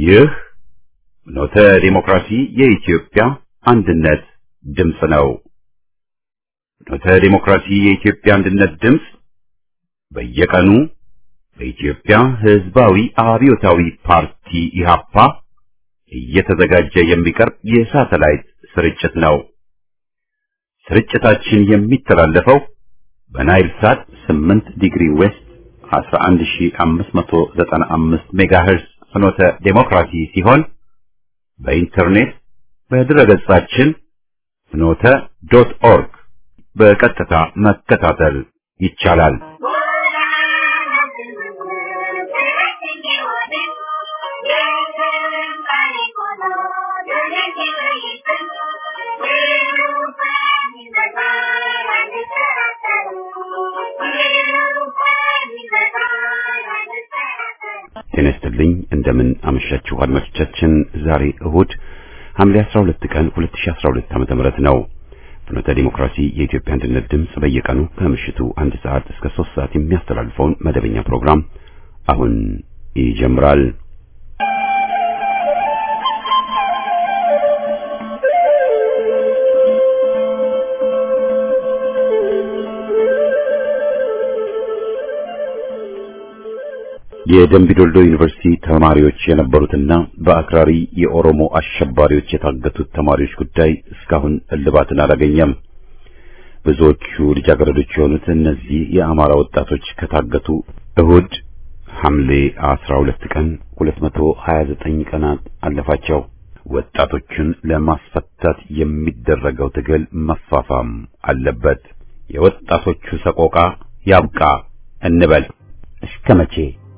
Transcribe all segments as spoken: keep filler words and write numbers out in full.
ይህ ኖተ ዲሞክራሲ የኢትዮጵያ አንድነት ድምፅ ነው። ኖተ ዲሞክራሲ የኢትዮጵያ አንድነት ድምፅ በየቀኑ በኢትዮጵያ ሕዝባዊ አብዮታዊ ፓርቲ ኢህአፓ እየተዘጋጀ የሚቀርብ የሳተላይት ስርጭት ነው። ስርጭታችን የሚተላለፈው በናይል ሳት ስምንት ዲግሪ ዌስት አስራ አንድ ሺህ አምስት መቶ ዘጠና አምስት ሜጋሄርዝ ፍኖተ ዲሞክራሲ ሲሆን በኢንተርኔት በድረገጻችን ፍኖተ ዶት ኦርግ በቀጥታ መከታተል ይቻላል። ጤናስትልኝ እንደምን አመሻችሁ አድማጮቻችን። ዛሬ እሁድ ሐምሌ አስራ ሁለት ቀን ሁለት ሺህ አስራ ሁለት ዓመተ ምህረት ነው። ፍኖተ ዲሞክራሲ የኢትዮጵያ አንድነት ድምፅ በየቀኑ ከምሽቱ አንድ ሰዓት እስከ ሶስት ሰዓት የሚያስተላልፈውን መደበኛ ፕሮግራም አሁን ይጀምራል። የደምቢዶልዶ ዩኒቨርሲቲ ተማሪዎች የነበሩትና በአክራሪ የኦሮሞ አሸባሪዎች የታገቱት ተማሪዎች ጉዳይ እስካሁን እልባትን አላገኘም። ብዙዎቹ ልጃገረዶች የሆኑት እነዚህ የአማራ ወጣቶች ከታገቱ እሁድ ሐምሌ አስራ ሁለት ቀን ሁለት መቶ ሀያ ዘጠኝ ቀናት አለፋቸው። ወጣቶቹን ለማስፈታት የሚደረገው ትግል መፋፋም አለበት። የወጣቶቹ ሰቆቃ ያብቃ እንበል። እስከ መቼ?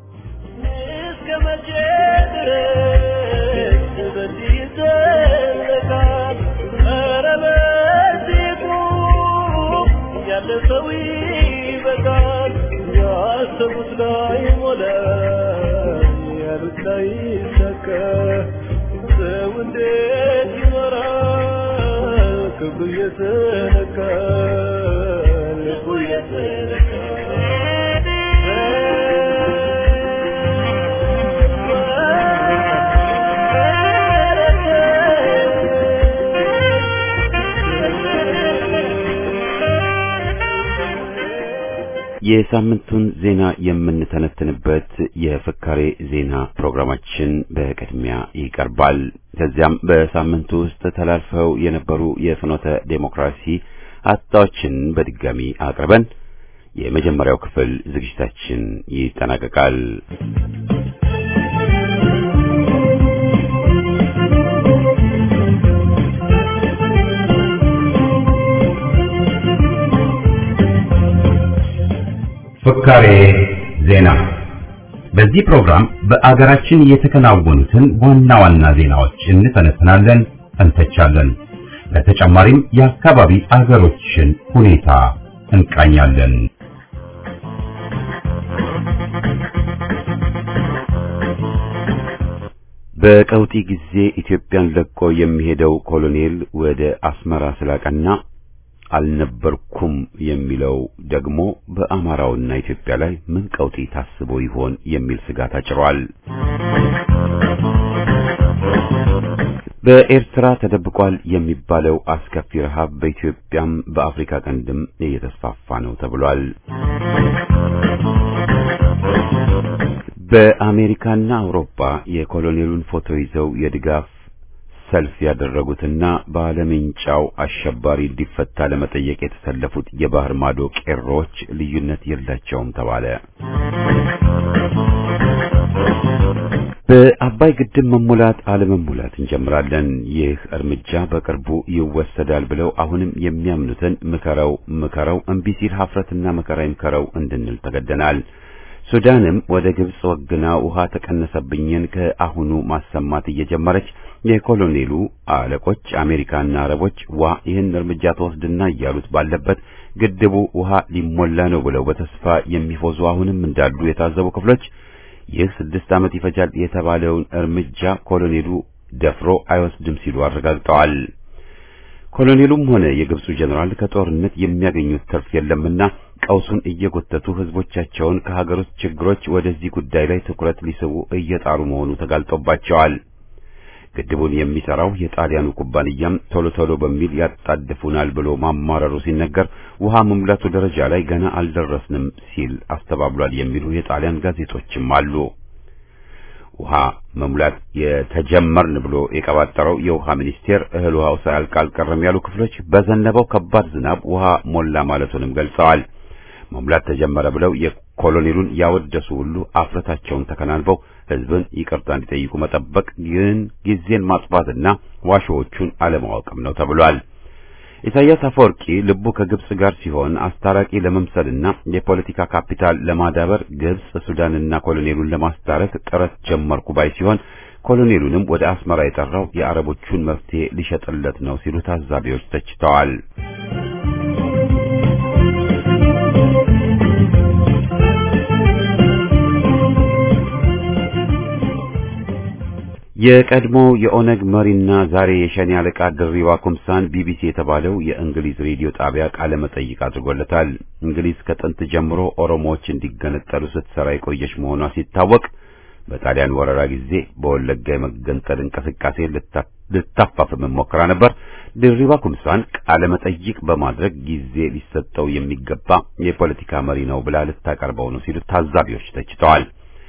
የሳምንቱን ዜና የምንተነትንበት የፍካሬ ዜና ፕሮግራማችን በቅድሚያ ይቀርባል። ከዚያም በሳምንቱ ውስጥ ተላልፈው የነበሩ የፍኖተ ዴሞክራሲ ሀተታዎችን በድጋሚ አቅርበን የመጀመሪያው ክፍል ዝግጅታችን ይጠናቀቃል። ፍካሬ ዜና። በዚህ ፕሮግራም በአገራችን የተከናወኑትን ዋና ዋና ዜናዎች እንተነትናለን፣ እንተቻለን። በተጨማሪም የአካባቢ አገሮችን ሁኔታ እንቃኛለን። በቀውጢ ጊዜ ኢትዮጵያን ለቆ የሚሄደው ኮሎኔል ወደ አስመራ ስላቀና አልነበርኩም የሚለው ደግሞ በአማራውና ኢትዮጵያ ላይ ምን ቀውጢ ታስቦ ይሆን የሚል ስጋት አጭሯል። በኤርትራ ተደብቋል የሚባለው አስከፊ ረሃብ በኢትዮጵያም በአፍሪካ ቀንድም እየተስፋፋ ነው ተብሏል። በአሜሪካና አውሮፓ የኮሎኔሉን ፎቶ ይዘው የድጋፍ ሰልፍ ያደረጉትና ባለምንጫው አሸባሪ እንዲፈታ ለመጠየቅ የተሰለፉት የባህር ማዶ ቄሮች ልዩነት የላቸውም ተባለ። በአባይ ግድብ መሙላት አለመሙላት እንጀምራለን። ይህ እርምጃ በቅርቡ ይወሰዳል ብለው አሁንም የሚያምኑትን ምከረው ምከረው እምቢ ሲል ሀፍረትና መከራ ይምከረው እንድንል ተገደናል። ሱዳንም ወደ ግብጽ ወግና ውሃ ተቀነሰብኝን ከአሁኑ ማሰማት እየጀመረች የኮሎኔሉ አለቆች አሜሪካና አረቦች ዋ ይህን እርምጃ ተወስድና እያሉት ባለበት ግድቡ ውሃ ሊሞላ ነው ብለው በተስፋ የሚፎዙ አሁንም እንዳሉ የታዘቡ ክፍሎች ይህ ስድስት ዓመት ይፈጃል የተባለውን እርምጃ ኮሎኔሉ ደፍሮ አይወስድም ሲሉ አረጋግጠዋል። ኮሎኔሉም ሆነ የግብፁ ጀነራል ከጦርነት የሚያገኙት ትርፍ የለምና ቀውሱን እየጎተቱ ህዝቦቻቸውን ከሀገር ውስጥ ችግሮች ወደዚህ ጉዳይ ላይ ትኩረት ሊስቡ እየጣሩ መሆኑ ተጋልጦባቸዋል። ግድቡን የሚሰራው የጣሊያኑ ኩባንያም ቶሎ ቶሎ በሚል ያጣድፉናል ብሎ ማማረሩ ሲነገር ውሃ መሙላቱ ደረጃ ላይ ገና አልደረስንም ሲል አስተባብሏል የሚሉ የጣሊያን ጋዜጦችም አሉ። ውሃ መሙላት የተጀመርን ብሎ የቀባጠረው የውሃ ሚኒስቴር እህል ውሃው ሳያልቅ አልቀረም ያሉ ክፍሎች በዘነበው ከባድ ዝናብ ውሃ ሞላ ማለቱንም ገልጸዋል። መሙላት ተጀመረ ብለው የኮሎኔሉን ያወደሱ ሁሉ አፍረታቸውን ተከናንበው ህዝብን ይቅርታ እንዲጠይቁ መጠበቅ ግን ጊዜን ማጥፋትና ዋሾዎቹን አለማወቅም ነው ተብሏል። ኢሳያስ አፈወርቂ ልቡ ከግብጽ ጋር ሲሆን አስታራቂ ለመምሰልና የፖለቲካ ካፒታል ለማዳበር ግብጽ ሱዳንና ኮሎኔሉን ለማስታረቅ ጥረት ጀመርኩ ባይ ሲሆን ኮሎኔሉንም ወደ አስመራ የጠራው የአረቦቹን መፍትሄ ሊሸጥለት ነው ሲሉ ታዛቢዎች ተችተዋል። የቀድሞ የኦነግ መሪና ዛሬ የሸኔ አለቃ ድሪባ ኩምሳን ቢቢሲ የተባለው የእንግሊዝ ሬዲዮ ጣቢያ ቃለ መጠይቅ አድርጎለታል። እንግሊዝ ከጥንት ጀምሮ ኦሮሞዎች እንዲገነጠሉ ስትሰራ የቆየች መሆኗ ሲታወቅ በጣሊያን ወረራ ጊዜ በወለጋ የመገንጠል እንቅስቃሴ ልታፋፍም ሞክራ ነበር። ድሪባ ኩምሳን ቃለ መጠይቅ በማድረግ ጊዜ ሊሰጠው የሚገባ የፖለቲካ መሪ ነው ብላ ልታቀርበው ነው ሲሉ ታዛቢዎች ተችተዋል።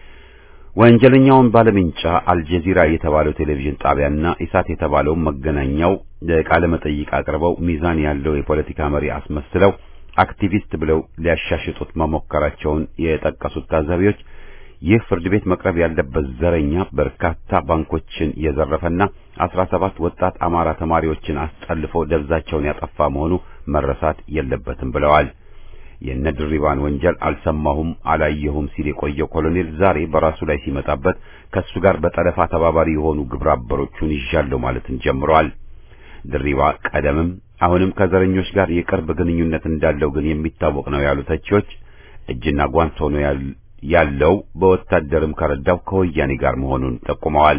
ወንጀለኛውን ባለምንጫ አልጀዚራ የተባለው ቴሌቪዥን ጣቢያና ኢሳት የተባለው መገናኛው ለቃለ መጠይቅ አቅርበው ሚዛን ያለው የፖለቲካ መሪ አስመስለው አክቲቪስት ብለው ሊያሻሽጡት መሞከራቸውን የጠቀሱት ታዛቢዎች ይህ ፍርድ ቤት መቅረብ ያለበት ዘረኛ በርካታ ባንኮችን የዘረፈና አስራ ሰባት ወጣት አማራ ተማሪዎችን አስጠልፎ ደብዛቸውን ያጠፋ መሆኑ መረሳት የለበትም ብለዋል። የነድሪባን ወንጀል አልሰማሁም አላየሁም ሲል የቆየው ኮሎኔል ዛሬ በራሱ ላይ ሲመጣበት ከሱ ጋር በጠለፋ ተባባሪ የሆኑ ግብረአበሮቹን ይዣለው ማለትን ጀምሯል። ድሪባ ቀደምም አሁንም ከዘረኞች ጋር የቅርብ ግንኙነት እንዳለው ግን የሚታወቅ ነው ያሉ ተቺዎች እጅና ጓንት ሆኖ ያለው በወታደርም ከረዳው ከወያኔ ጋር መሆኑን ጠቁመዋል።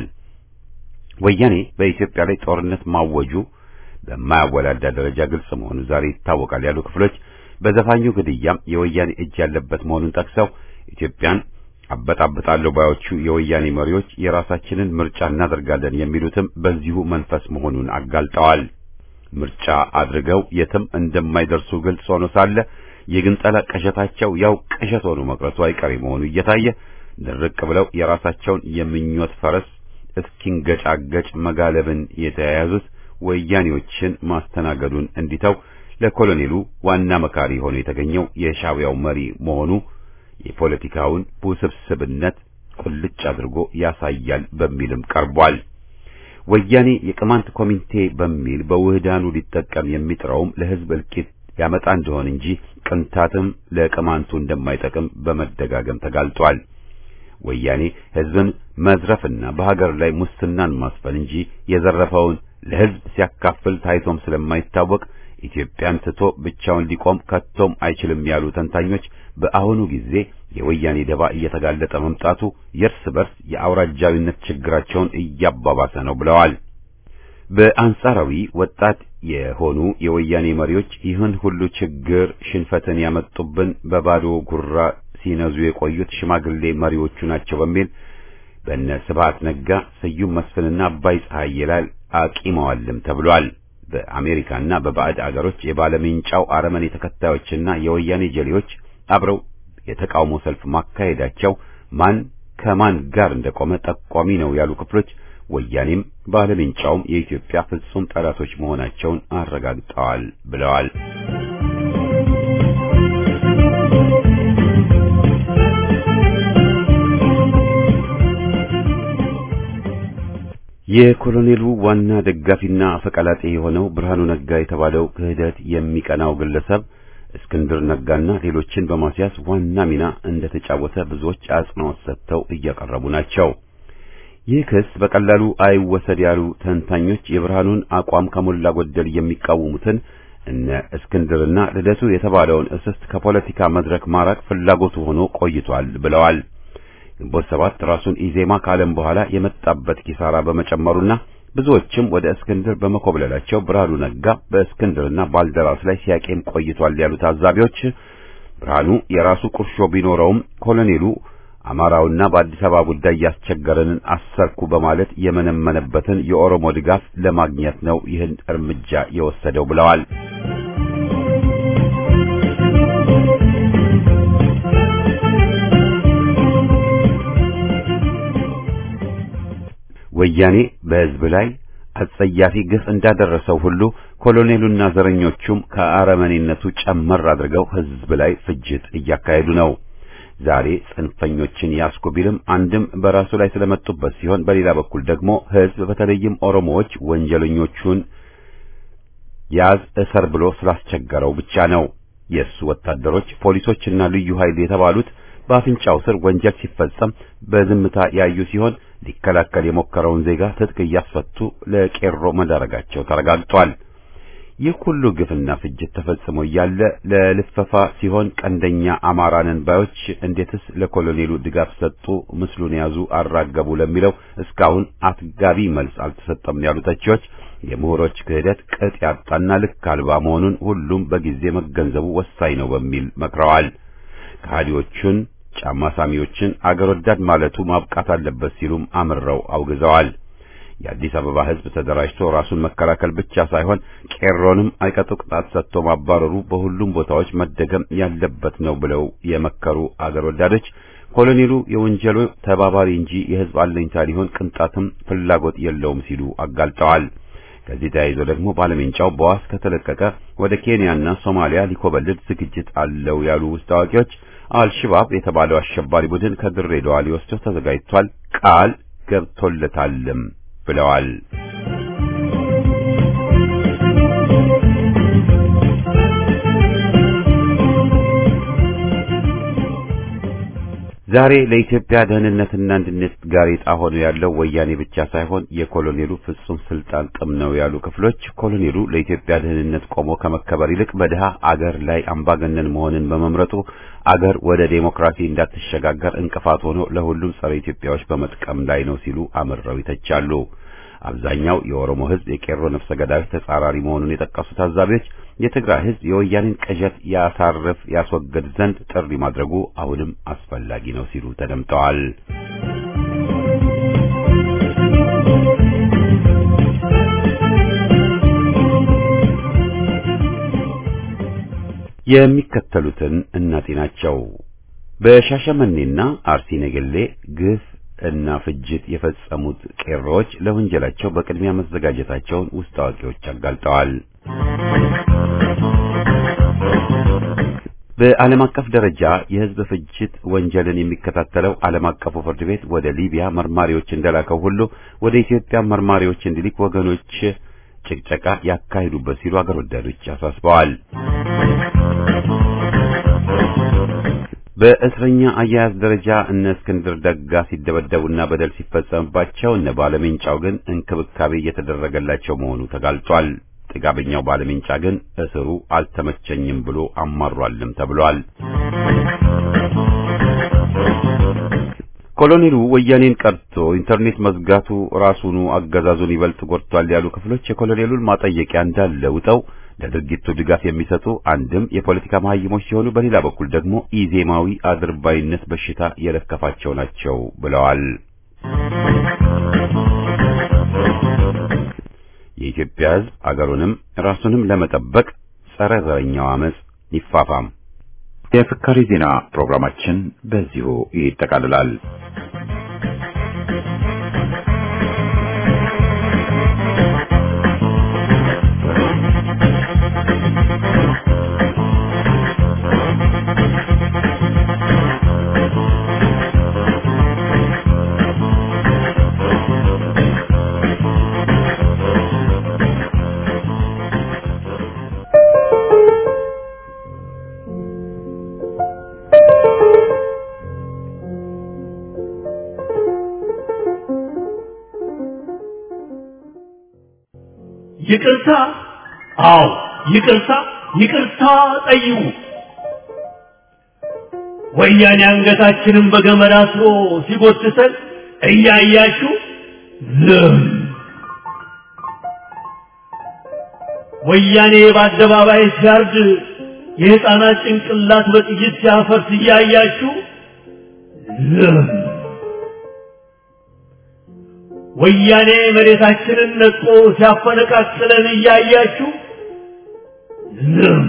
ወያኔ በኢትዮጵያ ላይ ጦርነት ማወጁ በማያወላዳ ደረጃ ግልጽ መሆኑ ዛሬ ይታወቃል ያሉ ክፍሎች በዘፋኙ ግድያም የወያኔ እጅ ያለበት መሆኑን ጠቅሰው ኢትዮጵያን አበጣብጣለሁ ባዮቹ የወያኔ መሪዎች የራሳችንን ምርጫ እናደርጋለን የሚሉትም በዚሁ መንፈስ መሆኑን አጋልጠዋል። ምርጫ አድርገው የትም እንደማይደርሱ ግልጽ ሆኖ ሳለ የግንጠላ ቅዠታቸው ያው ቅዠት ሆኖ መቅረቱ አይቀሬ መሆኑ እየታየ ድርቅ ብለው የራሳቸውን የምኞት ፈረስ እስኪንገጫገጭ መጋለብን የተያያዙት ወያኔዎችን ማስተናገዱን እንዲተው ለኮሎኔሉ ዋና መካሪ ሆኖ የተገኘው የሻዕቢያው መሪ መሆኑ የፖለቲካውን ውስብስብነት ቁልጭ አድርጎ ያሳያል በሚልም ቀርቧል። ወያኔ የቅማንት ኮሚቴ በሚል በውህዳኑ ሊጠቀም የሚጥረውም ለህዝብ እልቂት ያመጣ እንደሆነ እንጂ ቅንታትም ለቅማንቱ እንደማይጠቅም በመደጋገም ተጋልጧል። ወያኔ ህዝብን መዝረፍና በሀገር ላይ ሙስናን ማስፈን እንጂ የዘረፈውን ለህዝብ ሲያካፍል ታይቶም ስለማይታወቅ ኢትዮጵያን ትቶ ብቻውን ሊቆም ከቶም አይችልም ያሉ ተንታኞች በአሁኑ ጊዜ የወያኔ ደባ እየተጋለጠ መምጣቱ የእርስ በርስ የአውራጃዊነት ችግራቸውን እያባባሰ ነው ብለዋል። በአንጻራዊ ወጣት የሆኑ የወያኔ መሪዎች ይህን ሁሉ ችግር ሽንፈትን ያመጡብን በባዶ ጉራ ሲነዙ የቆዩት ሽማግሌ መሪዎቹ ናቸው በሚል በእነ ስብሐት ነጋ፣ ስዩም መስፍንና አባይ ፀሐዬ ላይ አቂመዋልም ተብሏል። በአሜሪካና በባዕድ አገሮች የባለምንጫው አረመኔ ተከታዮችና የወያኔ ጀሌዎች አብረው የተቃውሞ ሰልፍ ማካሄዳቸው ማን ከማን ጋር እንደቆመ ጠቋሚ ነው ያሉ ክፍሎች ወያኔም ባለምንጫውም የኢትዮጵያ ፍጹም ጠላቶች መሆናቸውን አረጋግጠዋል ብለዋል። የኮሎኔሉ ዋና ደጋፊና አፈቀላጤ የሆነው ብርሃኑ ነጋ የተባለው ክህደት የሚቀናው ግለሰብ እስክንድር ነጋና ሌሎችን በማስያዝ ዋና ሚና እንደተጫወተ ብዙዎች አጽንኦት ሰጥተው እያቀረቡ ናቸው። ይህ ክስ በቀላሉ አይወሰድ ያሉ ተንታኞች የብርሃኑን አቋም ከሞላ ጎደል የሚቃወሙትን እነ እስክንድርና ልደቱ የተባለውን እስስት ከፖለቲካ መድረክ ማራቅ ፍላጎቱ ሆኖ ቆይቷል ብለዋል። ግንቦት ሰባት ራሱን ኢዜማ ካለም በኋላ የመጣበት ኪሳራ በመጨመሩና ብዙዎችም ወደ እስክንድር በመኮብለላቸው ብርሃኑ ነጋ በእስክንድርና ባልደራስ ላይ ሲያቄም ቆይቷል ያሉ ታዛቢዎች ብርሃኑ የራሱ ቁርሾ ቢኖረውም ኮሎኔሉ አማራውና በአዲስ አበባ ጉዳይ ያስቸገረንን አሰርኩ በማለት የመነመነበትን የኦሮሞ ድጋፍ ለማግኘት ነው ይህን እርምጃ የወሰደው ብለዋል። ወያኔ በህዝብ ላይ አጸያፊ ግፍ እንዳደረሰው ሁሉ ኮሎኔሉና ዘረኞቹም ከአረመኔነቱ ጨመር አድርገው ህዝብ ላይ ፍጅት እያካሄዱ ነው። ዛሬ ጽንፈኞችን ያስኩ ቢልም አንድም በራሱ ላይ ስለመጡበት ሲሆን በሌላ በኩል ደግሞ ህዝብ በተለይም ኦሮሞዎች ወንጀለኞቹን ያዝ እሰር ብሎ ስላስቸገረው ብቻ ነው። የሱ ወታደሮች ፖሊሶችና ልዩ ኃይል የተባሉት በአፍንጫው ስር ወንጀል ሲፈጸም በዝምታ ያዩ ሲሆን ሊከላከል የሞከረውን ዜጋ ትጥቅ እያስፈቱ ለቄሮ መዳረጋቸው ተረጋግጧል። ይህ ሁሉ ግፍና ፍጅት ተፈጽሞ ያለ ለልፈፋ ሲሆን ቀንደኛ አማራንን ባዮች እንዴትስ ለኮሎኔሉ ድጋፍ ሰጡ፣ ምስሉን ያዙ፣ አራገቡ ለሚለው እስካሁን አትጋቢ መልስ አልተሰጠም ያሉ ተቺዎች የምሁሮች ክህደት ቅጥ ያጣና ልክ አልባ መሆኑን ሁሉም በጊዜ መገንዘቡ ወሳኝ ነው በሚል መክረዋል። ከሃዲዎቹን ጫማ ሳሚዎችን አገር ወዳድ ማለቱ ማብቃት አለበት ሲሉም አምረው አውግዘዋል። የአዲስ አበባ ህዝብ ተደራጅቶ ራሱን መከላከል ብቻ ሳይሆን ቄሮንም አይቀጡ ቅጣት ሰጥቶ ማባረሩ በሁሉም ቦታዎች መደገም ያለበት ነው ብለው የመከሩ አገር ወዳዶች ኮሎኔሉ የወንጀሉ ተባባሪ እንጂ የህዝብ አለኝታ ሊሆን ቅንጣትም ፍላጎት የለውም ሲሉ አጋልጠዋል። ከዚህ ተያይዞ ደግሞ ባለሜንጫው በዋስ ከተለቀቀ ወደ ኬንያና ሶማሊያ ሊኮበልድ ዝግጅት አለው ያሉ ውስጥ አዋቂዎች አልሸባብ የተባለው አሸባሪ ቡድን ከድሬዳዋ ሊወስደው ተዘጋጅቷል፣ ቃል ገብቶለታልም ብለዋል። ዛሬ ለኢትዮጵያ ደህንነትና አንድነት ጋሬጣ ሆኖ ያለው ወያኔ ብቻ ሳይሆን የኮሎኔሉ ፍጹም ስልጣን ጥም ነው ያሉ ክፍሎች ኮሎኔሉ ለኢትዮጵያ ደህንነት ቆሞ ከመከበር ይልቅ በደሃ አገር ላይ አምባገነን መሆንን በመምረጡ አገር ወደ ዴሞክራሲ እንዳትሸጋገር እንቅፋት ሆኖ ለሁሉም ጸረ ኢትዮጵያዎች በመጥቀም ላይ ነው ሲሉ አምረው ይተቻሉ። አብዛኛው የኦሮሞ ህዝብ የቄሮ ነፍሰ ገዳዮች ተጻራሪ መሆኑን የጠቀሱ ታዛቢዎች የትግራይ ህዝብ የወያኔን ቅዠት ያሳርፍ ያስወግድ ዘንድ ጥሪ ማድረጉ አሁንም አስፈላጊ ነው ሲሉ ተደምጠዋል። የሚከተሉትን እናጤናቸው። በሻሸመኔና አርሲ ነገሌ ግፍ እና ፍጅት የፈጸሙት ቄሮዎች ለወንጀላቸው በቅድሚያ መዘጋጀታቸውን ውስጥ አዋቂዎች አጋልጠዋል። በዓለም አቀፍ ደረጃ የህዝብ ፍጅት ወንጀልን የሚከታተለው ዓለም አቀፉ ፍርድ ቤት ወደ ሊቢያ መርማሪዎች እንደላከው ሁሉ ወደ ኢትዮጵያ መርማሪዎች እንዲልክ ወገኖች ጭቅጨቃ ያካሂዱበት ሲሉ አገር ወዳዶች አሳስበዋል። በእስረኛ አያያዝ ደረጃ እነ እስክንድር ደጋ ሲደበደቡና በደል ሲፈጸምባቸው እነ ባለሜንጫው ግን እንክብካቤ እየተደረገላቸው መሆኑ ተጋልጧል። ጥጋበኛው ባለሜንጫ ግን እስሩ አልተመቸኝም ብሎ አማሯልም ተብሏል። ኮሎኔሉ ወያኔን ቀርቶ ኢንተርኔት መዝጋቱ ራሱኑ አገዛዙን ይበልጥ ጎድቷል ያሉ ክፍሎች የኮሎኔሉን ማጠየቂያ እንዳለ ውጠው ለድርጊቱ ድጋፍ የሚሰጡ አንድም የፖለቲካ መሀይሞች ሲሆኑ በሌላ በኩል ደግሞ ኢዜማዊ አድርባይነት በሽታ የለከፋቸው ናቸው ብለዋል። የኢትዮጵያ ሕዝብ አገሩንም ራሱንም ለመጠበቅ ጸረ ዘረኛው አመጽ ይፋፋም። የፍካሪ ዜና ፕሮግራማችን በዚሁ ይጠቃልላል። ይቅርታ አው ይቅርታ ይቅርታ ጠይቁ። ወያኔ አንገታችንን በገመድ አስሮ ሲጎትተን እያያችሁ ዝም። ወያኔ በአደባባይ ሲያርድ የሕፃናት ጭንቅላት በጥይት ሲያፈርስ እያያችሁ ዝም። ወያኔ መሬታችንን ነጥቆ ሲያፈነቃቅለን እያያችሁ ዝም።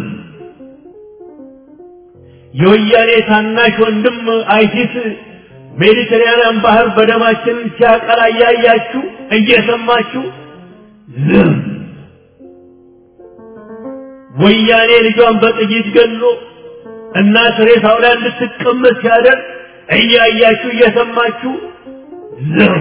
የወያኔ ታናሽ ወንድም አይሲስ ሜዲተራኒያን ባህር በደማችን ሲያቀላ እያያችሁ እየሰማችሁ ዝም። ወያኔ ልጇን በጥይት ገሎ እናት ሬሳው ላይ እንድትቀመጥ ሲያደርግ እያያችሁ እየሰማችሁ ዝም።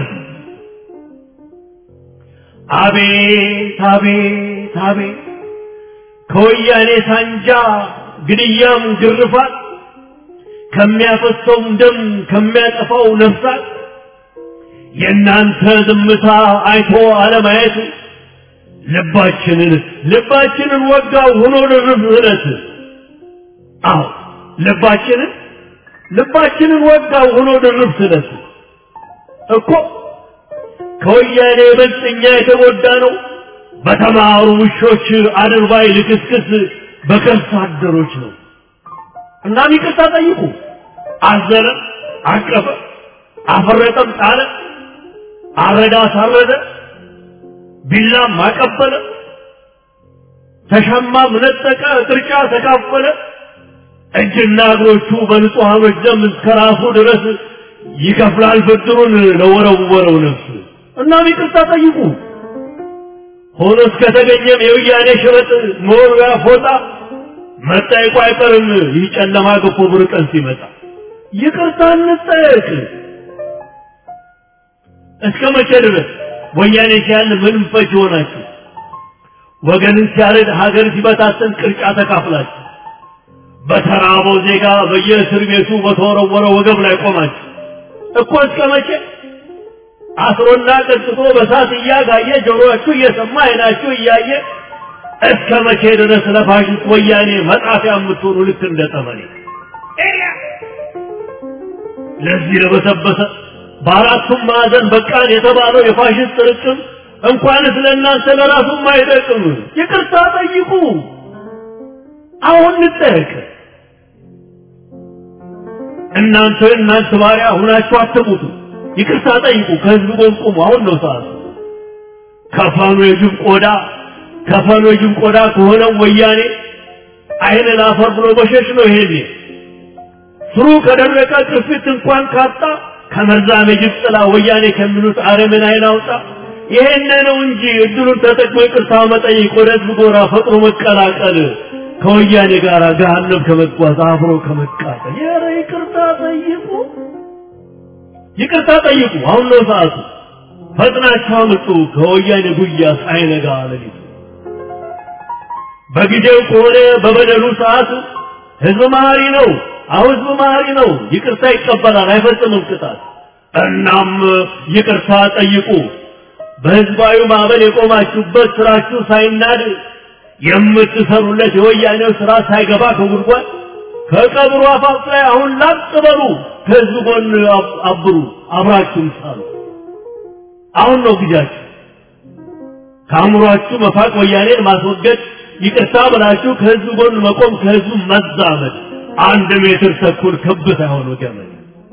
አቤት አቤት አቤት ከወያኔ ሳንጃ ግድያም ግርፋት ከሚያፈሰውም ደም ከሚያጠፋው ነፍሳት የእናንተ ዝምታ አይቶ አለማየት ልባችንን ልባችንን ወጋው ሆኖ ድርብ እለት። አዎ ልባችንን ልባችንን ወጋው ሆኖ ድርብ እለት እኮ ከወያኔ ይበልጥ እኛ የተጎዳ ነው በተማሩ ውሾች አድርባይ ልክስክስ በከርሳ አደሮች ነው። እናም ይቅርታ ጠይቁ። አዘነ፣ አቀፈ፣ አፈረጠም፣ ጣለ፣ አረዳ፣ ሳረደ፣ ቢላም አቀበለ፣ ተሸማም፣ ነጠቀ፣ ቅርጫ ተካፈለ። እጅና እግሮቹ በንጹሐኖች ደም እስከ ራሱ ድረስ ይከፍላል ብድሩን ለወረወረው ነፍስ። እናም ይቅርታ ጠይቁ። ሆኖ እስከተገኘም የወያኔ ሽበጥ መወርወያ ፎጣ መጠየቁ አይቀርም። ይህ ጨለማ ገፎ ብር ቀን ሲመጣ ይቅርታ እንጠየቅ። እስከ መቼ ድረስ ወያኔ ሲያል ምንም ፈጅ ሆናችሁ ወገንን ሲያረድ ሀገር ሲበታተን ቅርጫ ተካፍላችሁ በተራበው ዜጋ በየእስር ቤቱ በተወረወረ ወገብ ላይ ቆማችሁ እኮ እስከ መቼ? አስሮና ቀጥቶ በሳት እያጋየ ጆሮአችሁ እየሰማ አይናችሁ እያየ እስከ መቼ ድረስ ለፋሽስት ወያኔ መጣፊያ የምትሆኑ ልክ እንደ ጠመኔ? ለዚህ ለበሰበሰ በአራቱም ማዕዘን በቃን የተባለው የፋሽስት ርቅም እንኳንስ ለእናንተ ለራሱም አይጠቅም። ይቅርታ ጠይቁ። አሁን እንጠየቅ። እናንተ እናንተ ባሪያ ሁናችሁ አትሙቱ። ይቅርታ ጠይቁ። ከህዝብ ጎን ቁሙ። አሁን ነው ሰዓቱ። ከፋኑ የጅብ ቆዳ ከፋኑ የጅብ ቆዳ ከሆነው ወያኔ አይን ላፈር ብሎ መሸሽ ነው። ይሄኔ ስሩ ከደረቀ ቅርፊት እንኳን ካጣ ከመርዛም የጅብ ጥላ ወያኔ ከሚሉት አረምን አይን አውጣ። ይሄን ነው እንጂ እድሉን ተጠቅሞ ይቅርታ መጠየቅ፣ ወደ ህዝብ ጎራ ፈጥሮ መቀላቀል፣ ከወያኔ ጋር ገሃነም ከመጓዝ አብሮ ከመቃጠል። ኧረ ይቅርታ ጠይቁ። ይቅርታ ጠይቁ። አሁን ነው ሰዓቱ። ፈጥናችሁ አምጡ ከወያኔ ጉያ ሳይነጋ ሌሊቱ። በጊዜው ከሆነ በበደሉ ሰዓት ህዝብ መሀሪ ነው። አሁን ህዝብ መሀሪ ነው። ይቅርታ ይቀበላል፣ አይፈጽምም ቅጣት። እናም ይቅርታ ጠይቁ። በህዝባዊ ማዕበል የቆማችሁበት ስራችሁ ሳይናድ የምትሰሩለት የወያኔው ስራ ሳይገባ ከጉድጓድ ከቀብሩ አፋፍ ላይ አሁን ላጥ በሉ። ከህዝብ ጎን አብሩ፣ አብራችሁም ሳሉ። አሁን ነው ጊዜያችሁ። ከአእምሯችሁ መፋቅ፣ ወያኔን ማስወገድ፣ ይቅርታ ብላችሁ ከህዝብ ጎን መቆም፣ ከህዝቡ መዛመድ። አንድ ሜትር ተኩል ክብ ሳይሆን ገመድ።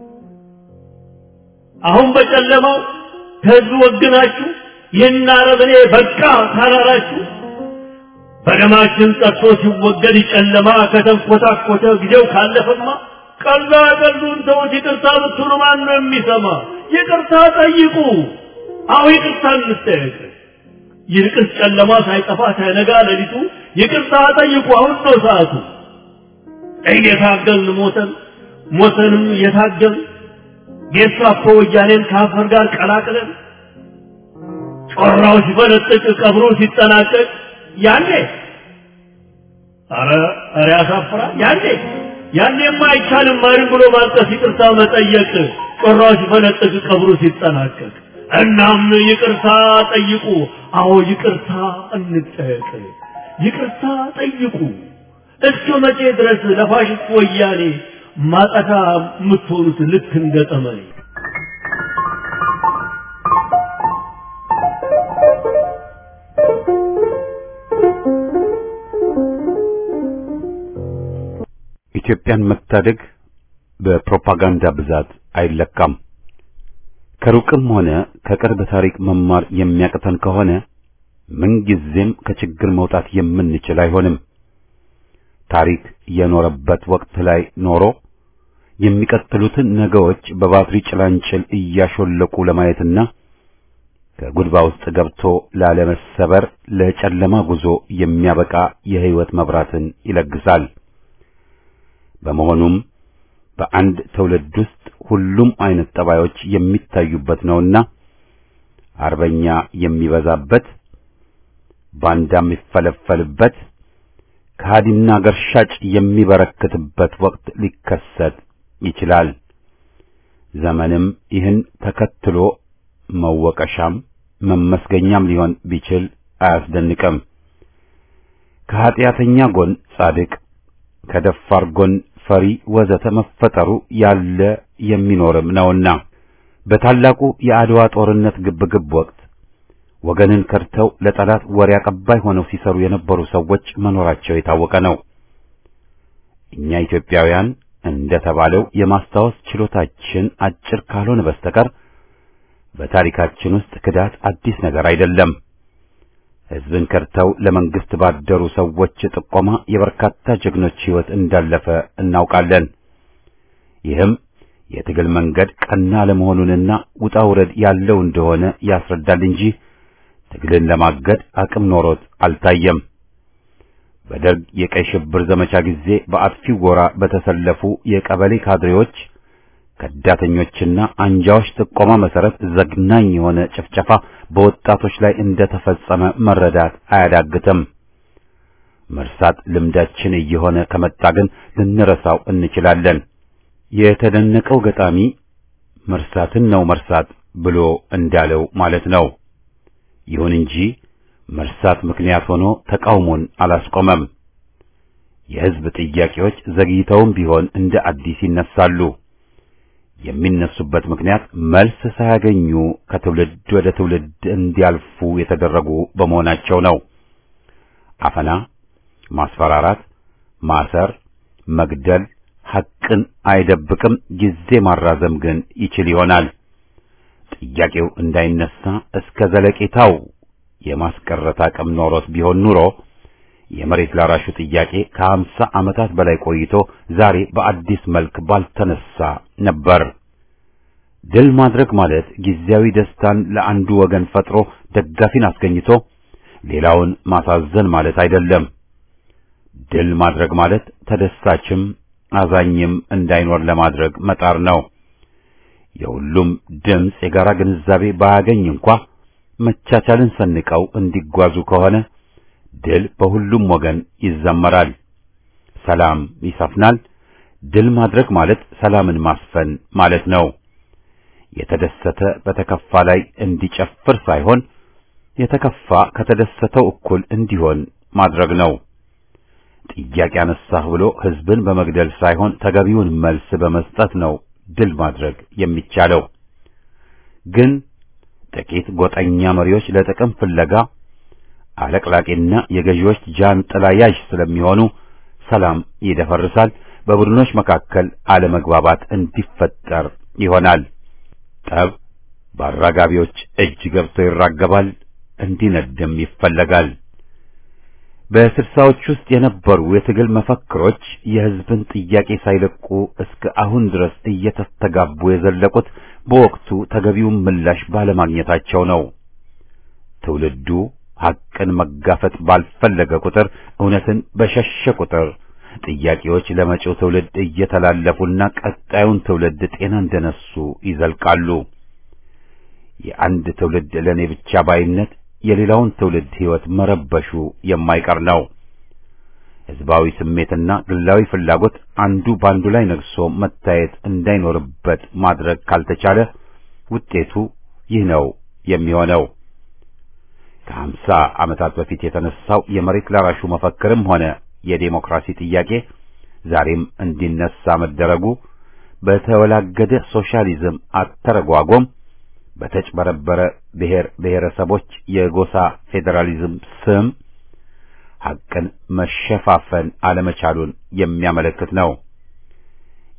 አሁን በጨለማው ከህዝብ ወግናችሁ ይህን አረመኔ በቃ ካላላችሁ በደማችን ጠርቶ ሲወገድ ጨለማ ከተንኮታኮተ ጊዜው ካለፈማ ቀላ ቀሉን ተውት። ይቅርታ ብትሉ ማን ነው የሚሰማ? ይቅርታ ጠይቁ። አሁን ይቅርታ እንጠየቅ። ይልቅስ ጨለማ ሳይጠፋ ሳይነጋ ሌሊቱ ይቅርታ ጠይቁ። አሁን ነው ሰዓቱ። እየታገልን ሞተን ሞተንም እየታገልን ጌሳፖ ወያኔን ከአፈር ጋር ቀላቅለን ጮራው ሲፈነጥቅ ቀብሩ ሲጠናቀቅ ያኔ አረ አረ ያሳፍራ። ያኔ ያኔማ አይቻልም ማሪም ብሎ ማልቀስ፣ ይቅርታ መጠየቅ ጮራው ሲፈነጥቅ ቀብሩ ሲጠናቀቅ። እናም ይቅርታ ጠይቁ። አዎ ይቅርታ እንጠየቅ። ይቅርታ ጠይቁ። እስከ መቼ ድረስ ለፋሽስት ወያኔ ማጣታ የምትሆኑት ልክ እንደ ጠመኔ? ኢትዮጵያን መታደግ በፕሮፓጋንዳ ብዛት አይለካም። ከሩቅም ሆነ ከቅርብ ታሪክ መማር የሚያቅተን ከሆነ ምንጊዜም ከችግር መውጣት የምንችል አይሆንም። ታሪክ የኖረበት ወቅት ላይ ኖሮ የሚቀጥሉትን ነገሮች በባትሪ ጭላንጭል እያሾለቁ ለማየትና ከጉድባ ውስጥ ገብቶ ላለመሰበር ለጨለማ ጉዞ የሚያበቃ የህይወት መብራትን ይለግሳል። በመሆኑም በአንድ ትውልድ ውስጥ ሁሉም አይነት ጠባዮች የሚታዩበት ነውና አርበኛ የሚበዛበት፣ ባንዳ የሚፈለፈልበት፣ ከሃዲና ገርሻጭ የሚበረክትበት ወቅት ሊከሰት ይችላል። ዘመንም ይህን ተከትሎ መወቀሻም መመስገኛም ሊሆን ቢችል አያስደንቅም። ከኃጢአተኛ ጎን ጻድቅ፣ ከደፋር ጎን ፈሪ ወዘተ መፈጠሩ ያለ የሚኖርም ነውና በታላቁ የአድዋ ጦርነት ግብግብ ወቅት ወገንን ከድተው ለጠላት ወሬ አቀባይ ሆነው ሲሰሩ የነበሩ ሰዎች መኖራቸው የታወቀ ነው። እኛ ኢትዮጵያውያን እንደተባለው የማስታወስ ችሎታችን አጭር ካልሆነ በስተቀር በታሪካችን ውስጥ ክዳት አዲስ ነገር አይደለም። ሕዝብን ከድተው ለመንግስት ባደሩ ሰዎች ጥቆማ የበርካታ ጀግኖች ሕይወት እንዳለፈ እናውቃለን። ይህም የትግል መንገድ ቀና ለመሆኑንና ውጣ ውረድ ያለው እንደሆነ ያስረዳል እንጂ ትግልን ለማገድ አቅም ኖሮት አልታየም። በደርግ የቀይ ሽብር ዘመቻ ጊዜ በአጥፊው ጎራ በተሰለፉ የቀበሌ ካድሬዎች ከዳተኞችና አንጃዎች ጥቆማ መሰረት ዘግናኝ የሆነ ጭፍጨፋ በወጣቶች ላይ እንደተፈጸመ መረዳት አያዳግትም። መርሳት ልምዳችን እየሆነ ከመጣ ግን ልንረሳው እንችላለን። የተደነቀው ገጣሚ መርሳትን ነው መርሳት ብሎ እንዳለው ማለት ነው። ይሁን እንጂ መርሳት ምክንያት ሆኖ ተቃውሞን አላስቆመም። የሕዝብ ጥያቄዎች ዘግይተውም ቢሆን እንደ አዲስ ይነሳሉ። የሚነሱበት ምክንያት መልስ ሳያገኙ ከትውልድ ወደ ትውልድ እንዲያልፉ የተደረጉ በመሆናቸው ነው። አፈና፣ ማስፈራራት፣ ማሰር፣ መግደል ሐቅን አይደብቅም፣ ጊዜ ማራዘም ግን ይችል ይሆናል። ጥያቄው እንዳይነሳ እስከ ዘለቄታው የማስቀረት አቅም ኖሮት ቢሆን ኑሮ የመሬት ላራሹ ጥያቄ ከሀምሳ ዓመታት በላይ ቆይቶ ዛሬ በአዲስ መልክ ባልተነሳ ነበር። ድል ማድረግ ማለት ጊዜያዊ ደስታን ለአንዱ ወገን ፈጥሮ ደጋፊን አስገኝቶ ሌላውን ማሳዘን ማለት አይደለም። ድል ማድረግ ማለት ተደሳችም አዛኝም እንዳይኖር ለማድረግ መጣር ነው። የሁሉም ድምፅ የጋራ ግንዛቤ ባያገኝ እንኳ መቻቻልን ሰንቀው እንዲጓዙ ከሆነ ድል በሁሉም ወገን ይዘመራል፣ ሰላም ይሰፍናል። ድል ማድረግ ማለት ሰላምን ማስፈን ማለት ነው። የተደሰተ በተከፋ ላይ እንዲጨፍር ሳይሆን የተከፋ ከተደሰተው እኩል እንዲሆን ማድረግ ነው። ጥያቄ አነሳህ ብሎ ሕዝብን በመግደል ሳይሆን ተገቢውን መልስ በመስጠት ነው ድል ማድረግ የሚቻለው። ግን ጥቂት ጎጠኛ መሪዎች ለጥቅም ፍለጋ አለቅላቂና የገዢዎች ጃንጥላ ያዥ ስለሚሆኑ ሰላም ይደፈርሳል። በቡድኖች መካከል አለመግባባት እንዲፈጠር ይሆናል። ጠብ በአራጋቢዎች እጅ ገብቶ ይራገባል፣ እንዲነድም ይፈለጋል። በስልሳዎች ውስጥ የነበሩ የትግል መፈክሮች የሕዝብን ጥያቄ ሳይለቁ እስከ አሁን ድረስ እየተስተጋቡ የዘለቁት በወቅቱ ተገቢውን ምላሽ ባለማግኘታቸው ነው። ትውልዱ ሐቅን መጋፈጥ ባልፈለገ ቁጥር፣ እውነትን በሸሸ ቁጥር ጥያቄዎች ለመጪው ትውልድ እየተላለፉና ቀጣዩን ትውልድ ጤና እንደነሱ ይዘልቃሉ። የአንድ ትውልድ ለኔ ብቻ ባይነት የሌላውን ትውልድ ሕይወት መረበሹ የማይቀር ነው። ሕዝባዊ ስሜትና ግላዊ ፍላጎት አንዱ ባንዱ ላይ ነግሶ መታየት እንዳይኖርበት ማድረግ ካልተቻለ ውጤቱ ይህ ነው የሚሆነው። ከሀምሳ ዓመታት በፊት የተነሳው የመሬት ላራሹ መፈክርም ሆነ የዴሞክራሲ ጥያቄ ዛሬም እንዲነሳ መደረጉ በተወላገደ ሶሻሊዝም አተረጓጎም በተጭበረበረ ብሔር ብሔረሰቦች የጎሳ ፌዴራሊዝም ስም ሐቅን መሸፋፈን አለመቻሉን የሚያመለክት ነው።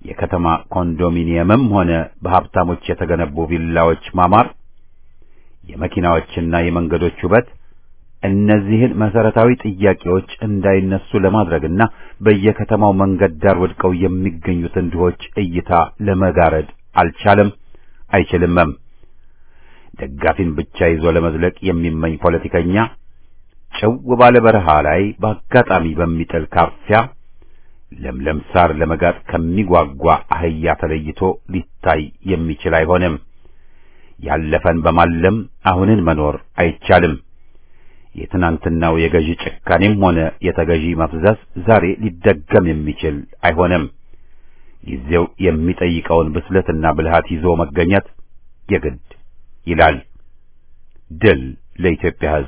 የከተማ ኮንዶሚኒየምም ሆነ በሀብታሞች የተገነቡ ቪላዎች ማማር፣ የመኪናዎችና የመንገዶች ውበት እነዚህን መሰረታዊ ጥያቄዎች እንዳይነሱ ለማድረግና በየከተማው መንገድ ዳር ወድቀው የሚገኙትን ድሆች እይታ ለመጋረድ አልቻለም፣ አይችልምም። ደጋፊን ብቻ ይዞ ለመዝለቅ የሚመኝ ፖለቲከኛ ጭው ባለ በረሃ ላይ በአጋጣሚ በሚጥል ካፊያ ለምለም ሳር ለመጋጥ ከሚጓጓ አህያ ተለይቶ ሊታይ የሚችል አይሆንም። ያለፈን በማለም አሁንን መኖር አይቻልም። የትናንትናው የገዢ ጭካኔም ሆነ የተገዢ መፍዘዝ ዛሬ ሊደገም የሚችል አይሆንም። ጊዜው የሚጠይቀውን ብስለትና ብልሃት ይዞ መገኘት የግድ ይላል። ድል ለኢትዮጵያ ሕዝብ!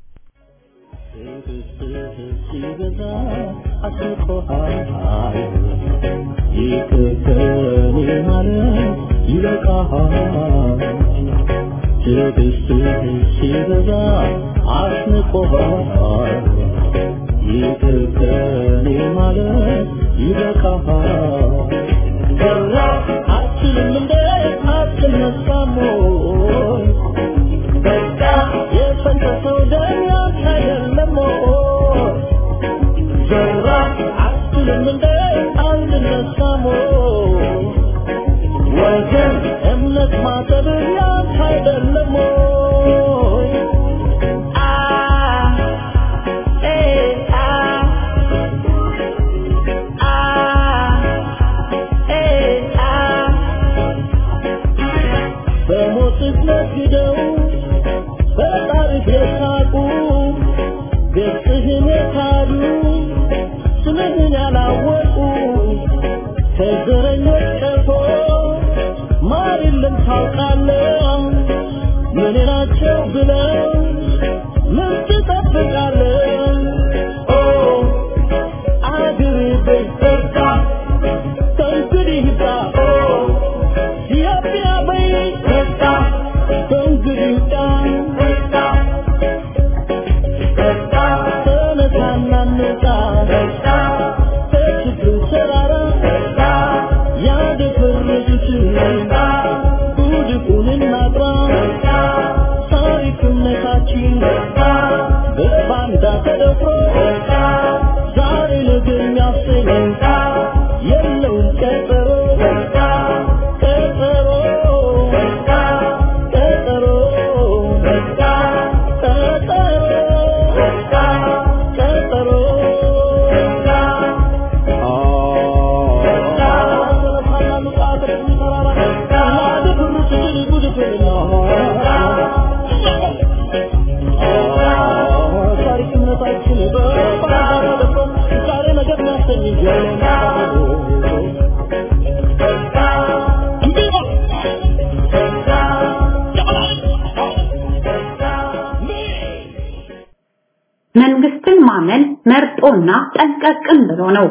መንግስትን ማመን መርጦና ጠንቀቅም ብሎ ነው።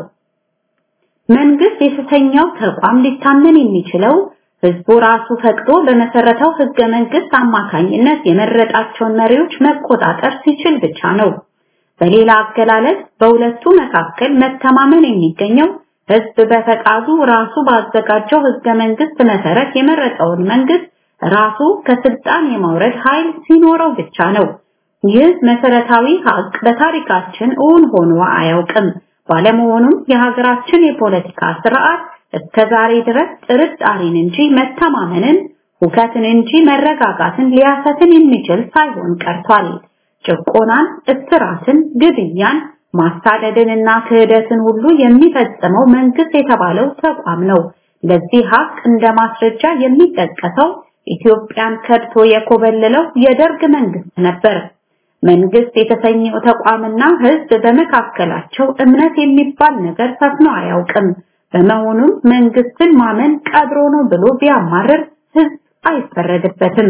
መንግስት የተሰኘው ተቋም ሊታመን የሚችለው ህዝቡ ራሱ ፈቅዶ በመሰረተው ህገ መንግስት አማካኝነት የመረጣቸውን መሪዎች መቆጣጠር ሲችል ብቻ ነው። በሌላ አገላለጽ በሁለቱ መካከል መተማመን የሚገኘው ህዝብ በፈቃዱ ራሱ ባዘጋጀው ህገ መንግስት መሰረት የመረጠውን መንግስት ራሱ ከስልጣን የማውረድ ኃይል ሲኖረው ብቻ ነው። ይህ መሰረታዊ ሀቅ በታሪካችን እውን ሆኖ አያውቅም። ባለመሆኑም የሀገራችን የፖለቲካ ስርዓት እስከዛሬ ድረስ ጥርጣሬን እንጂ መተማመንን፣ ሁከትን እንጂ መረጋጋትን ሊያሰትን የሚችል ሳይሆን ቀርቷል። ጭቆናን፣ እስራትን፣ ግድያን፣ ማሳደድንና ክህደትን ሁሉ የሚፈጽመው መንግስት የተባለው ተቋም ነው። ለዚህ ሀቅ እንደ ማስረጃ የሚጠቀሰው ኢትዮጵያን ከድቶ የኮበለለው የደርግ መንግስት ነበር። መንግስት የተሰኘው ተቋምና ህዝብ በመካከላቸው እምነት የሚባል ነገር ሰፍኖ አያውቅም። በመሆኑም መንግስትን ማመን ቀብሮ ነው ብሎ ቢያማርር ህዝብ አይፈረድበትም።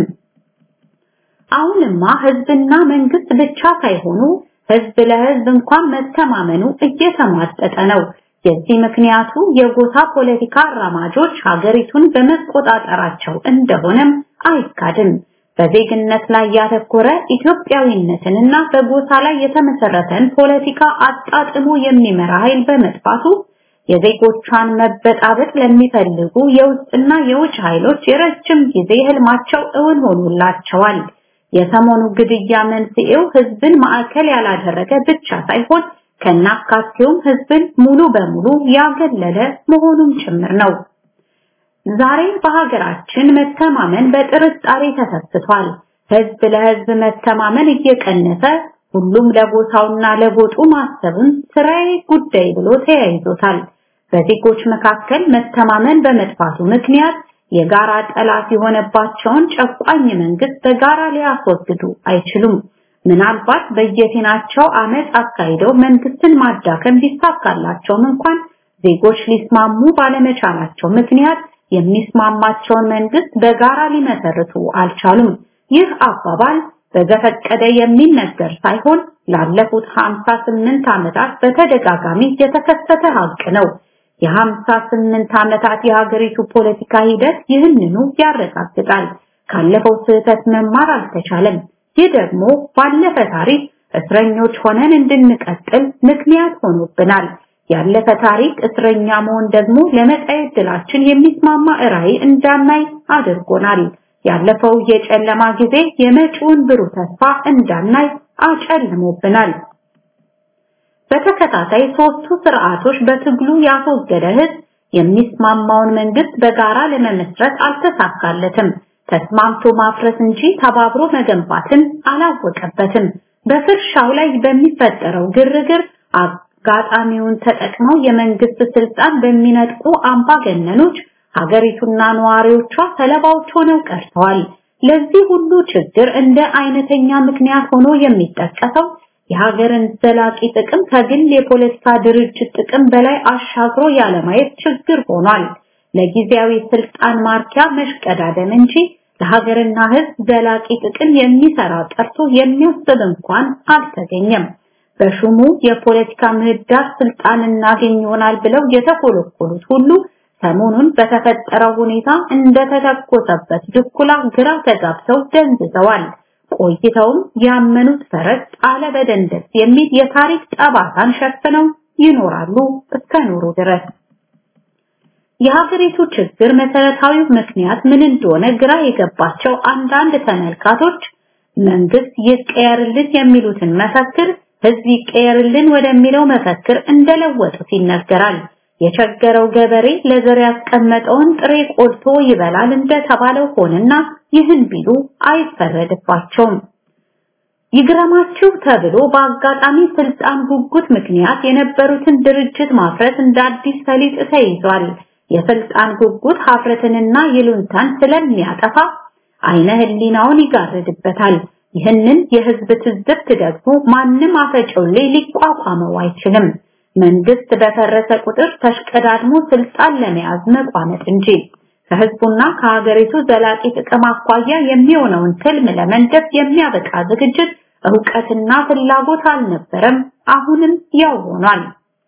አሁንማ ህዝብና መንግስት ብቻ ሳይሆኑ ህዝብ ለህዝብ እንኳን መተማመኑ እየተሟጠጠ ነው። የዚህ ምክንያቱ የጎሳ ፖለቲካ አራማጆች ሀገሪቱን በመቆጣጠራቸው እንደሆነም አይካድም። በዜግነት ላይ ያተኮረ ኢትዮጵያዊነትንና በጎሳ ላይ የተመሰረተን ፖለቲካ አጣጥሞ የሚመራ ኃይል በመጥፋቱ የዜጎቿን መበጣበጥ ለሚፈልጉ የውስጥና የውጭ ኃይሎች የረጅም ጊዜ ህልማቸው እውን ሆኖላቸዋል። የሰሞኑ ግድያ መንስኤው ህዝብን ማዕከል ያላደረገ ብቻ ሳይሆን ከናካቴውም ህዝብን ሙሉ በሙሉ ያገለለ መሆኑም ጭምር ነው። ዛሬ በሀገራችን መተማመን በጥርጣሬ ተሰፍቷል። ህዝብ ለህዝብ መተማመን እየቀነሰ ሁሉም ለጎሳውና ለጎጡ ማሰብን ስራዬ ጉዳይ ብሎ ተያይዞታል። በዜጎች መካከል መተማመን በመጥፋቱ ምክንያት የጋራ ጠላት የሆነባቸውን ጨቋኝ መንግስት በጋራ ሊያስወግዱ አይችሉም። ምናልባት በየፊናቸው አመጽ አካሂደው መንግስትን ማዳከም ቢሳካላቸውም እንኳን ዜጎች ሊስማሙ ባለመቻላቸው ምክንያት የሚስማማቸውን መንግስት በጋራ ሊመሰርቱ አልቻሉም። ይህ አባባል በዘፈቀደ የሚነገር ሳይሆን ላለፉት ሃምሳ ስምንት ዓመታት በተደጋጋሚ የተከሰተ ሀቅ ነው። የሃምሳ ስምንት ዓመታት የሀገሪቱ ፖለቲካ ሂደት ይህንኑ ያረጋግጣል። ካለፈው ስህተት መማር አልተቻለም። ይህ ደግሞ ባለፈ ታሪክ እስረኞች ሆነን እንድንቀጥል ምክንያት ሆኖብናል። ያለፈ ታሪክ እስረኛ መሆን ደግሞ ለመጻኢ ዕድላችን የሚስማማ ራዕይ እንዳናይ አድርጎናል። ያለፈው የጨለማ ጊዜ የመጪውን ብሩህ ተስፋ እንዳናይ አጨልሞብናል። በተከታታይ ሶስቱ ስርዓቶች በትግሉ ያስወገደ ህዝብ የሚስማማውን መንግስት በጋራ ለመመስረት አልተሳካለትም። ተስማምቶ ማፍረስ እንጂ ተባብሮ መገንባትን አላወቀበትም። በፍርሻው ላይ በሚፈጠረው ግርግር አጋጣሚውን ተጠቅመው የመንግስት ስልጣን በሚነጥቁ አምባገነኖች ሀገሪቱና ነዋሪዎቿ ሰለባዎች ሆነው ቀርተዋል። ለዚህ ሁሉ ችግር እንደ አይነተኛ ምክንያት ሆኖ የሚጠቀሰው የሀገርን ዘላቂ ጥቅም ከግል የፖለቲካ ድርጅት ጥቅም በላይ አሻግሮ ያለማየት ችግር ሆኗል። ለጊዜያዊ ስልጣን ማርኪያ መሽቀዳደም እንጂ ለሀገርና ህዝብ ዘላቂ ጥቅም የሚሰራ ጠርቶ የሚያስብ እንኳን አልተገኘም። በሹሙ የፖለቲካ ምህዳር ስልጣን እናገኝ ይሆናል ብለው የተኮለኮሉት ሁሉ ሰሞኑን በተፈጠረው ሁኔታ እንደተተኮሰበት ድኩላ ግራ ተጋብተው ደንዝዘዋል። ቆይተውም ያመኑት ፈረስ ጣለ በደንደስ የሚል የታሪክ ጠባሳን ሸፍነው ይኖራሉ እስከ ኖሩ ድረስ። የሀገሪቱ ችግር መሰረታዊ ምክንያት ምን እንደሆነ ግራ የገባቸው አንዳንድ ተመልካቾች መንግስት ይቀየርልን የሚሉትን መፈክር ህዝብ ይቀየርልን ወደሚለው መፈክር እንደለወጡት ይነገራል። የቸገረው ገበሬ ለዘር ያስቀመጠውን ጥሬ ቆልቶ ይበላል እንደተባለው ሆነና ይህን ቢሉ አይፈረድባቸውም። ይግረማችሁ ተብሎ በአጋጣሚ ስልጣን ጉጉት ምክንያት የነበሩትን ድርጅት ማፍረስ እንደ አዲስ ሰሊጥ ተይዟል። የስልጣን ጉጉት ሀፍረትንና ይሉንታን ስለሚያጠፋ አይነ ህሊናውን ይጋርድበታል። ይህንን የህዝብ ትዝብት ደግሞ ማንም አፈጨውሌ ሊቋቋመው አይችልም። መንግስት በፈረሰ ቁጥር ተሽቀዳድሞ ስልጣን ለመያዝ መቋመጥ እንጂ ከህዝቡና ከሀገሪቱ ዘላቂ ጥቅም አኳያ የሚሆነውን ትልም ለመንደፍ የሚያበቃ ዝግጅት ዕውቀትና ፍላጎት አልነበረም። አሁንም ያው ሆኗል።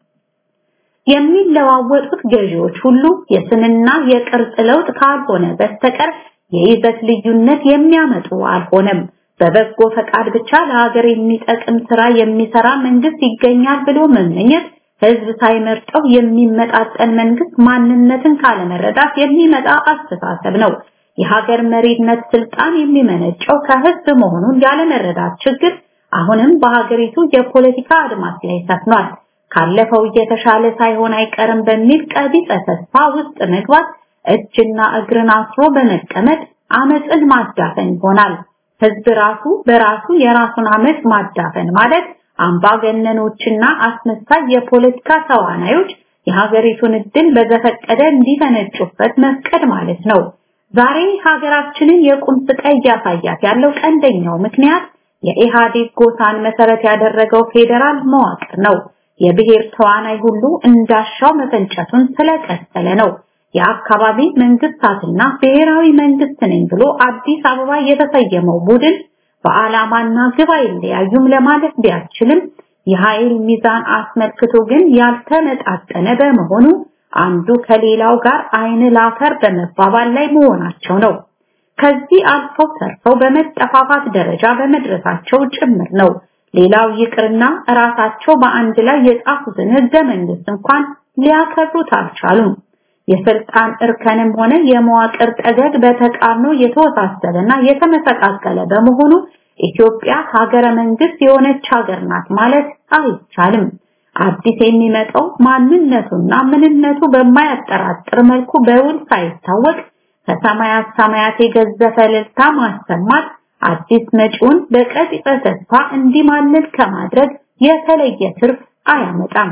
የሚለዋወጡት ገዢዎች ሁሉ የስንና የቅርጽ ለውጥ ካልሆነ በስተቀር የይዘት ልዩነት የሚያመጡ አልሆነም። በበጎ ፈቃድ ብቻ ለሀገር የሚጠቅም ስራ የሚሰራ መንግስት ይገኛል ብሎ መመኘት ህዝብ ሳይመርጠው የሚመጣጠን መንግስት ማንነትን ካለመረዳት የሚመጣ አስተሳሰብ ነው። የሀገር መሪነት ስልጣን የሚመነጨው ከህዝብ መሆኑን ያለመረዳት ችግር አሁንም በሀገሪቱ የፖለቲካ አድማስ ላይ ሰፍኗል። ካለፈው የተሻለ ሳይሆን አይቀርም በሚል ቀቢጸ ተስፋ ውስጥ መግባት እጅና እግርን አስሮ በመቀመጥ አመጽን ማዳፈን ይሆናል። ህዝብ ራሱ በራሱ የራሱን አመጽ ማዳፈን ማለት አምባገነኖችና አስመሳይ የፖለቲካ ተዋናዮች የሀገሪቱን እድል በዘፈቀደ እንዲፈነጩበት መፍቀድ ማለት ነው። ዛሬ ሀገራችንን የቁም ስቃይ ያሳያት ያለው ቀንደኛው ምክንያት የኢህአዴግ ጎሳን መሰረት ያደረገው ፌዴራል መዋቅር ነው። የብሔር ተዋናይ ሁሉ እንዳሻው መፈንጨቱን ስለቀጠለ ነው። የአካባቢ መንግስታትና ብሔራዊ መንግስት ነኝ ብሎ አዲስ አበባ የተሰየመው ቡድን በዓላማና ግብ አይለያዩም ለማለት ቢያስችልም የኃይል ሚዛን አስመልክቶ ግን ያልተመጣጠነ በመሆኑ አንዱ ከሌላው ጋር አይን ላፈር በመባባል ላይ መሆናቸው ነው። ከዚህ አልፎ ተርፈው በመጠፋፋት ደረጃ በመድረሳቸው ጭምር ነው። ሌላው ይቅርና ራሳቸው በአንድ ላይ የጻፉትን ህገ መንግስት እንኳን ሊያከብሩት አልቻሉም። የስልጣን እርከንም ሆነ የመዋቅር ጠገግ በተቃርኖ የተወሳሰበና የተመሰቃቀለ በመሆኑ ኢትዮጵያ ሀገረ መንግስት የሆነች ሀገር ናት ማለት አይቻልም። አዲስ የሚመጣው ማንነቱና ምንነቱ በማያጠራጥር መልኩ በውል ሳይታወቅ ከሰማያት ሰማያት የገዘፈ እልልታ ማሰማት አዲስ መጪውን በቀጥታ ተስፋ እንዲማልል ከማድረግ የተለየ ትርፍ አያመጣም።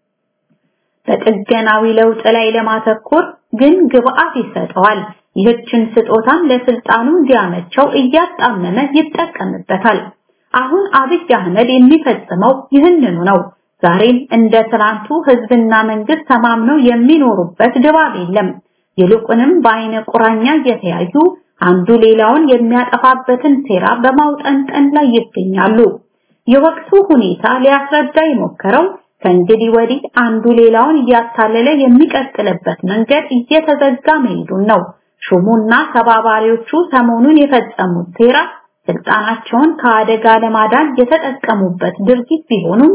በጥገናዊ ለውጥ ላይ ለማተኮር ግን ግብአት ይሰጠዋል። ይህችን ስጦታም ለስልጣኑ እንዲያመቸው እያጣመመ ይጠቀምበታል። አሁን አብይ አህመድ የሚፈጽመው ይህንኑ ነው። ዛሬም እንደ ትናንቱ ህዝብና መንግስት ተማምነው የሚኖሩበት ድባብ የለም። ይልቁንም በአይነ ቁራኛ እየተያዩ አንዱ ሌላውን የሚያጠፋበትን ሴራ በማውጠንጠን ላይ ይገኛሉ። የወቅቱ ሁኔታ ሊያስረዳ የሞከረው ከእንግዲህ ወዲህ አንዱ ሌላውን እያታለለ የሚቀጥልበት መንገድ እየተዘጋ መሄዱን ነው። ሹሙና ተባባሪዎቹ ሰሞኑን የፈጸሙት ሴራ ስልጣናቸውን ከአደጋ ለማዳን የተጠቀሙበት ድርጊት ቢሆኑም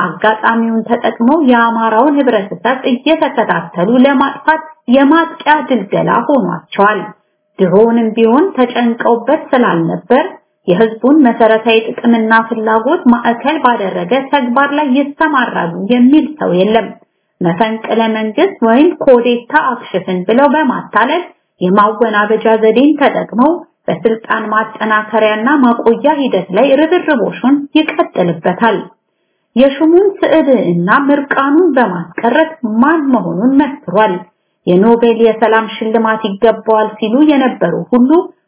አጋጣሚውን ተጠቅመው የአማራውን ህብረተሰብ እየተከታተሉ ለማጥፋት የማጥቂያ ድልደላ ሆኗቸዋል። ድሮንም ቢሆን ተጨንቀውበት ስላልነበር የህዝቡን መሰረታዊ ጥቅምና ፍላጎት ማዕከል ባደረገ ተግባር ላይ ይስተማራሉ የሚል ሰው የለም። መፈንቅለ መንግስት ወይም ኮዴታ አክሽፍን ብለው በማታለል የማወናበጃ ዘዴን ተጠቅመው በስልጣን ማጠናከሪያና ማቆያ ሂደት ላይ ርብርቦሹን ይቀጥልበታል። የሹሙን ስዕልና ምርቃኑን በማስቀረት ማን መሆኑን መስክሯል። የኖቤል የሰላም ሽልማት ይገባዋል ሲሉ የነበሩ ሁሉ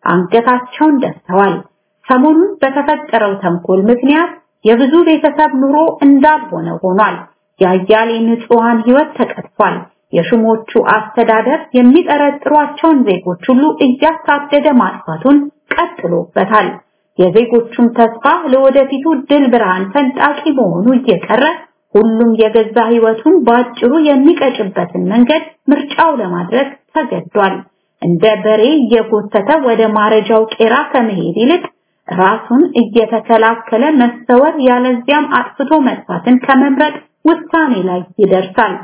አንገታቸውን ደፍተዋል። ሰሞኑን በተፈጠረው ተንኮል ምክንያት የብዙ ቤተሰብ ኑሮ እንዳልሆነ ሆኗል። ያያሌ ንጹሃን ህይወት ተቀጥፏል። የሹሞቹ አስተዳደር የሚጠረጥሯቸውን ዜጎች ሁሉ እያሳደደ ማጥፋቱን ቀጥሎበታል። የዜጎቹም ተስፋ ለወደፊቱ ድል ብርሃን ፈንጣቂ መሆኑ እየቀረ ሁሉም የገዛ ህይወቱን ባጭሩ የሚቀጭበትን መንገድ ምርጫው ለማድረግ ተገዷል። እንደ በሬ እየጎተተ ወደ ማረጃው ቄራ ከመሄድ ይልቅ ራሱን እየተከላከለ መስተወር ያለዚያም አጥፍቶ መጥፋትን ከመምረጥ ውሳኔ ላይ ይደርሳል።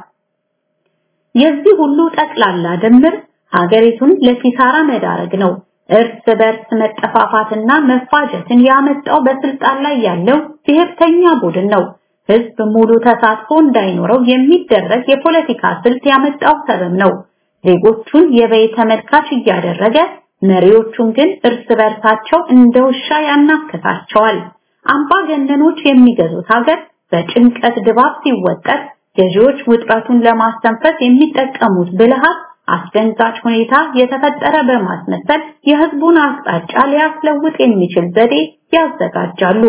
የዚህ ሁሉ ጠቅላላ ድምር ሀገሪቱን ለኪሳራ መዳረግ ነው። እርስ በርስ መጠፋፋትና መፋጀትን ያመጣው በስልጣን ላይ ያለው ብሔርተኛ ቡድን ነው። ህዝብ ሙሉ ተሳትፎ እንዳይኖረው የሚደረግ የፖለቲካ ስልት ያመጣው ሰበብ ነው። ዜጎቹን የበይ ተመልካች እያደረገ መሪዎቹን ግን እርስ በርሳቸው እንደ ውሻ ያናክታቸዋል። አምባገነኖች የሚገዙት ሀገር በጭንቀት ድባብ ሲወጠር ገዢዎች ውጥረቱን ለማስተንፈስ የሚጠቀሙት ብልሃት አስደንጋጭ ሁኔታ የተፈጠረ በማስመሰል የህዝቡን አቅጣጫ ሊያስለውጥ የሚችል ዘዴ ያዘጋጃሉ።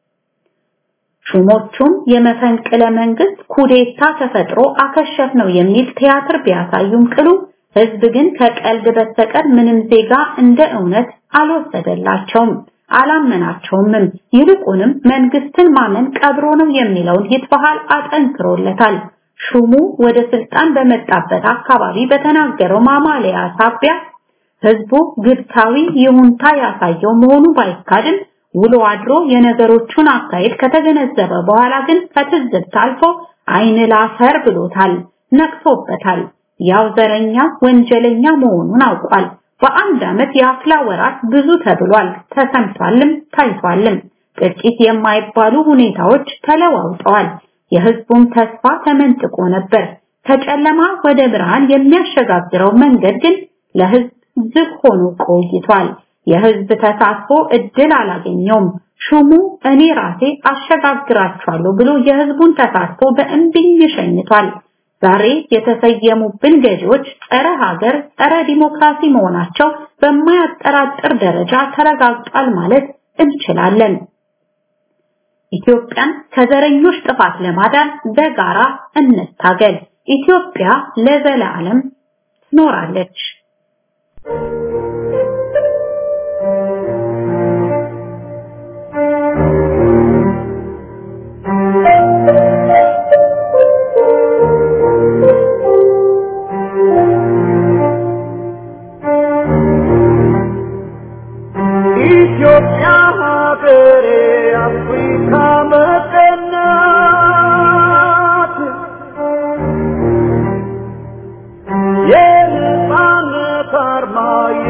ሹሞቹም የመፈንቅለ መንግስት ኩዴታ ተፈጥሮ አከሸፍ ነው የሚል ቲያትር ቢያሳዩም ቅሉ ህዝብ ግን ከቀልድ በስተቀር ምንም ዜጋ እንደ እውነት አልወሰደላቸውም፣ አላመናቸውም። ይልቁንም መንግስትን ማመን ቀብሮ ነው የሚለውን ይትበሃል አጠንክሮለታል። ሹሙ ወደ ስልጣን በመጣበት አካባቢ በተናገረው ማማለያ ሳቢያ ህዝቡ ግብታዊ ይሁንታ ያሳየው መሆኑ ባይካድም ውሎ አድሮ የነገሮቹን አካሄድ ከተገነዘበ በኋላ ግን ከትዝብት አልፎ አይን ላፈር ብሎታል፣ ነቅቶበታል። ያው ዘረኛ ወንጀለኛ መሆኑን አውቋል። በአንድ አመት የአፍላ ወራት ብዙ ተብሏል፣ ተሰምቷልም ታይቷልም። ጥቂት የማይባሉ ሁኔታዎች ተለዋውጠዋል። የህዝቡን ተስፋ ተመንጥቆ ነበር። ከጨለማ ወደ ብርሃን የሚያሸጋግረው መንገድ ግን ለህዝብ ዝግ ሆኖ ቆይቷል። የህዝብ ተሳትፎ እድል አላገኘውም። ሹሙ እኔ ራሴ አሸጋግራቸዋለሁ ብሎ የህዝቡን ተሳትፎ በእንቢኝ ሸኝቷል። ዛሬ የተሰየሙብን ገዢዎች ጸረ ሀገር፣ ጸረ ዲሞክራሲ መሆናቸው በማያጠራጥር ደረጃ ተረጋግጧል ማለት እንችላለን። ኢትዮጵያን ከዘረኞች ጥፋት ለማዳን በጋራ እንታገል። ኢትዮጵያ ለዘላለም ትኖራለች። ኢትዮጵያ ሀገሬ አፍሪካ መቀናት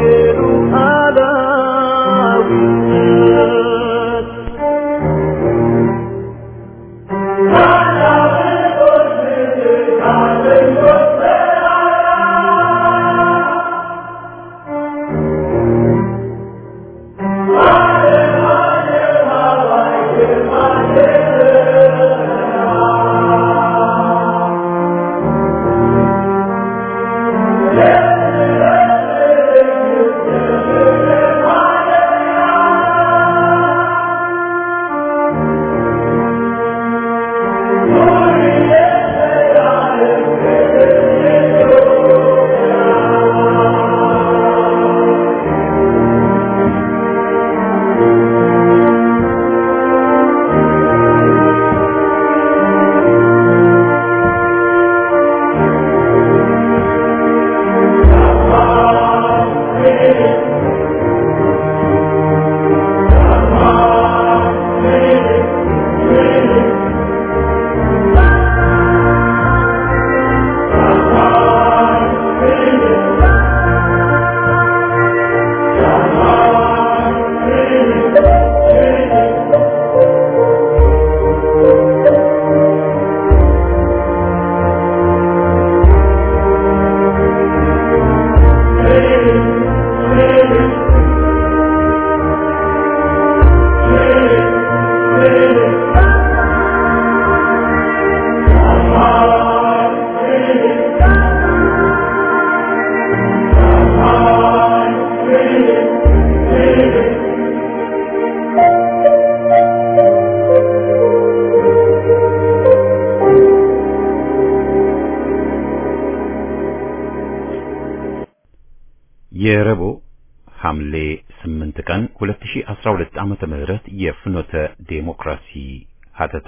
የረቡዕ ሐምሌ ስምንት ቀን ሁለት ሺህ አስራ ሁለት ዓመተ ምህረት የፍኖተ ዴሞክራሲ ሀተታ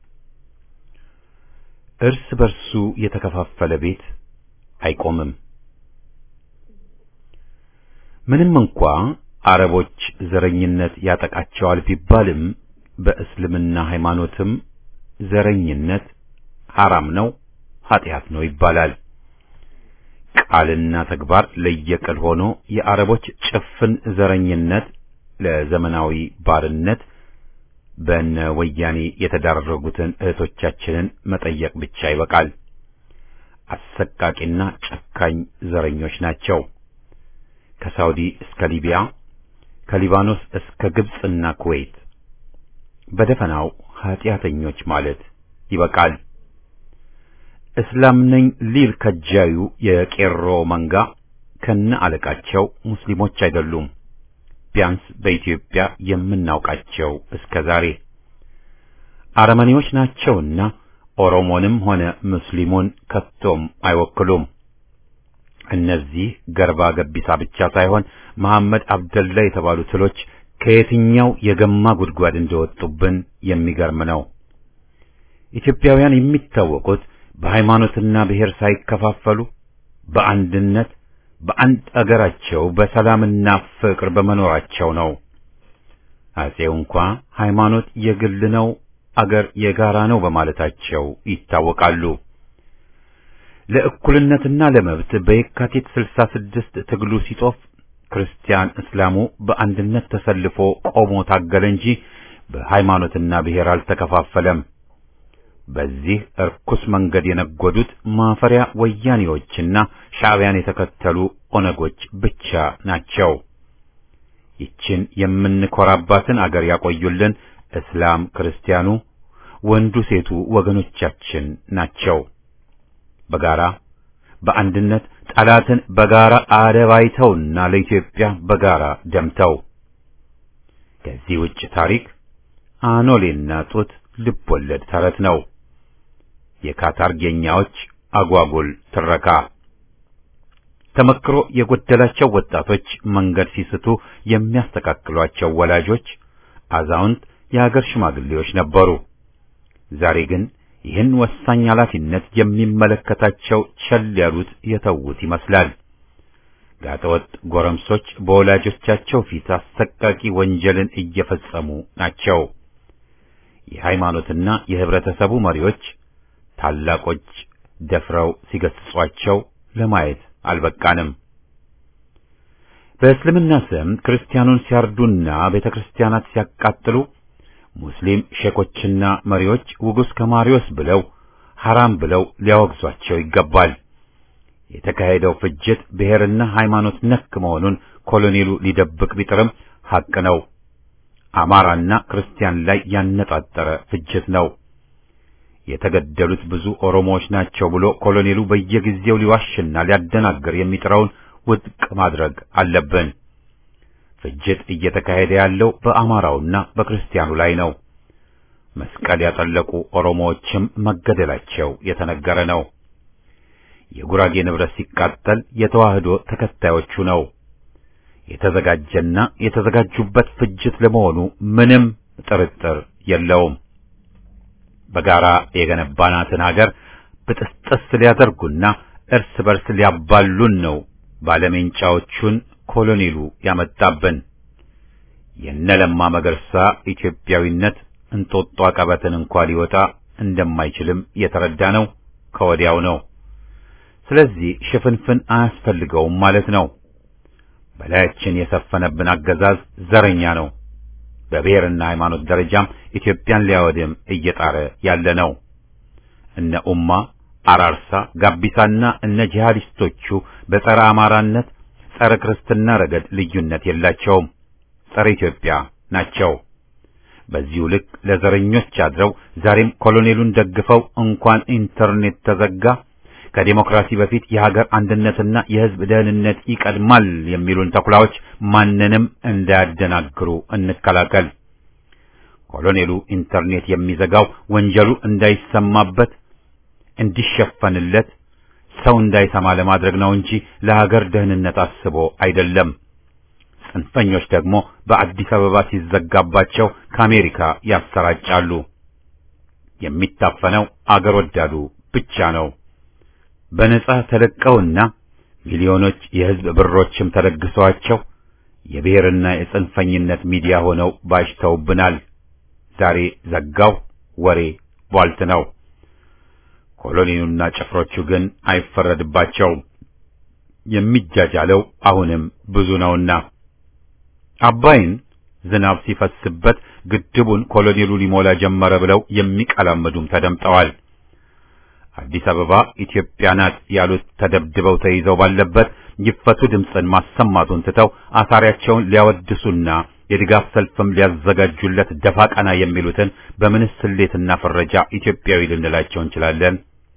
እርስ በርሱ የተከፋፈለ ቤት አይቆምም። ምንም እንኳ አረቦች ዘረኝነት ያጠቃቸዋል ቢባልም በእስልምና ሃይማኖትም ዘረኝነት ሐራም ነው፣ ኃጢአት ነው ይባላል። ቃልና ተግባር ለየቅል ሆኖ የአረቦች ጭፍን ዘረኝነት ለዘመናዊ ባርነት በእነ ወያኔ የተዳረጉትን እህቶቻችንን መጠየቅ ብቻ ይበቃል። አሰቃቂና ጨካኝ ዘረኞች ናቸው። ከሳውዲ እስከ ሊቢያ፣ ከሊባኖስ እስከ ግብጽና ኩዌት በደፈናው ኃጢአተኞች ማለት ይበቃል። እስላም ነኝ ሊል ከጃዩ የቄሮ መንጋ ከነ አለቃቸው ሙስሊሞች አይደሉም። ቢያንስ በኢትዮጵያ የምናውቃቸው እስከዛሬ አረመኔዎች ናቸውና ኦሮሞንም ሆነ ሙስሊሙን ከቶም አይወክሉም። እነዚህ ገርባ ገቢሳ ብቻ ሳይሆን መሐመድ አብደላ የተባሉ ትሎች ከየትኛው የገማ ጉድጓድ እንደወጡብን የሚገርም ነው። ኢትዮጵያውያን የሚታወቁት በሃይማኖትና ብሔር ሳይከፋፈሉ በአንድነት በአንድ አገራቸው በሰላምና ፍቅር በመኖራቸው ነው። አጼው እንኳ ሃይማኖት የግል ነው፣ አገር የጋራ ነው በማለታቸው ይታወቃሉ። ለእኩልነትና ለመብት በየካቲት ስልሳ ስድስት ትግሉ ሲጦፍ ክርስቲያን እስላሙ በአንድነት ተሰልፎ ቆሞ ታገለ እንጂ በሃይማኖትና ብሔር አልተከፋፈለም። በዚህ እርኩስ መንገድ የነጎዱት ማፈሪያ ወያኔዎችና ሻዕቢያን የተከተሉ ኦነጎች ብቻ ናቸው። ይችን የምንኮራባትን አገር ያቆዩልን እስላም ክርስቲያኑ፣ ወንዱ ሴቱ ወገኖቻችን ናቸው። በጋራ በአንድነት ጠላትን በጋራ አደባይተውና ለኢትዮጵያ በጋራ ደምተው ከዚህ ውጭ ታሪክ አኖሌና ጡት ልቦለድ ተረት ነው። የካታርጌኛዎች አጓጉል ትረካ። ተመክሮ የጎደላቸው ወጣቶች መንገድ ሲስቱ የሚያስተካክሏቸው ወላጆች፣ አዛውንት የሀገር ሽማግሌዎች ነበሩ። ዛሬ ግን ይህን ወሳኝ ኃላፊነት የሚመለከታቸው ቸል ያሉት የተዉት ይመስላል። ጋጠወጥ ጎረምሶች በወላጆቻቸው ፊት አሰቃቂ ወንጀልን እየፈጸሙ ናቸው። የሃይማኖትና የህብረተሰቡ መሪዎች ታላቆች ደፍረው ሲገስጿቸው ለማየት አልበቃንም። በእስልምና ስም ክርስቲያኑን ሲያርዱና ቤተክርስቲያናት ሲያቃጥሉ ሙስሊም ሼኮችና መሪዎች ውጉስ ከማሪዮስ ብለው ሐራም ብለው ሊያወግዟቸው ይገባል። የተካሄደው ፍጅት ብሔርና ሃይማኖት ነክ መሆኑን ኮሎኔሉ ሊደብቅ ቢጥርም ሐቅ ነው። አማራና ክርስቲያን ላይ ያነጣጠረ ፍጅት ነው። የተገደሉት ብዙ ኦሮሞዎች ናቸው ብሎ ኮሎኔሉ በየጊዜው ሊዋሽና ሊያደናግር የሚጥረውን ውድቅ ማድረግ አለብን። ፍጅት እየተካሄደ ያለው በአማራውና በክርስቲያኑ ላይ ነው። መስቀል ያጠለቁ ኦሮሞዎችም መገደላቸው የተነገረ ነው። የጉራጌ ንብረት ሲቃጠል የተዋህዶ ተከታዮቹ ነው። የተዘጋጀና የተዘጋጁበት ፍጅት ለመሆኑ ምንም ጥርጥር የለውም። በጋራ የገነባናትን ሀገር ብጥስጥስ ሊያደርጉና እርስ በርስ ሊያባሉን ነው ባለሜንጫዎቹን ኮሎኔሉ ያመጣብን። የነለማ መገርሳ ኢትዮጵያዊነት እንጦጦ አቀበትን እንኳን ሊወጣ እንደማይችልም የተረዳ ነው ከወዲያው ነው። ስለዚህ ሽፍንፍን አያስፈልገውም ማለት ነው። በላያችን የሰፈነብን አገዛዝ ዘረኛ ነው። በብሔርና ሃይማኖት ደረጃም ኢትዮጵያን ሊያወድም እየጣረ ያለ ነው። እነ ኡማ አራርሳ ጋቢሳና እነ ጂሃዲስቶቹ በጸረ አማራነት ጸረ ክርስትና ረገድ ልዩነት የላቸውም። ጸረ ኢትዮጵያ ናቸው። በዚሁ ልክ ለዘረኞች አድረው ዛሬም ኮሎኔሉን ደግፈው እንኳን ኢንተርኔት ተዘጋ ከዲሞክራሲ በፊት የሀገር አንድነትና የሕዝብ ደህንነት ይቀድማል የሚሉን ተኩላዎች ማንንም እንዳያደናግሩ እንከላከል። ኮሎኔሉ ኢንተርኔት የሚዘጋው ወንጀሉ እንዳይሰማበት እንዲሸፈንለት ሰው እንዳይሰማ ለማድረግ ነው እንጂ ለሀገር ደህንነት አስቦ አይደለም። ጽንፈኞች ደግሞ በአዲስ አበባ ሲዘጋባቸው ከአሜሪካ ያሰራጫሉ። የሚታፈነው አገር ወዳዱ ብቻ ነው። በነጻ ተለቀውና ሚሊዮኖች የህዝብ ብሮችም ተለግሰዋቸው የብሔርና የጽንፈኝነት ሚዲያ ሆነው ባሽተውብናል። ዛሬ ዘጋው ወሬ ቧልት ነው። ኮሎኔሉና ጭፍሮቹ ግን አይፈረድባቸውም። የሚጃጃለው አሁንም ብዙ ነውና አባይን ዝናብ ሲፈስበት ግድቡን ኮሎኔሉ ሊሞላ ጀመረ ብለው የሚቀላመዱም ተደምጠዋል። አዲስ አበባ ኢትዮጵያ ናት ያሉት ተደብድበው ተይዘው ባለበት ይፈቱ ድምፅን ማሰማቱን ትተው አሳሪያቸውን ሊያወድሱና የድጋፍ ሰልፍም ሊያዘጋጁለት ደፋ ቀና የሚሉትን በምንስ ስሌትና ፈረጃ ኢትዮጵያዊ ልንላቸው እንችላለን?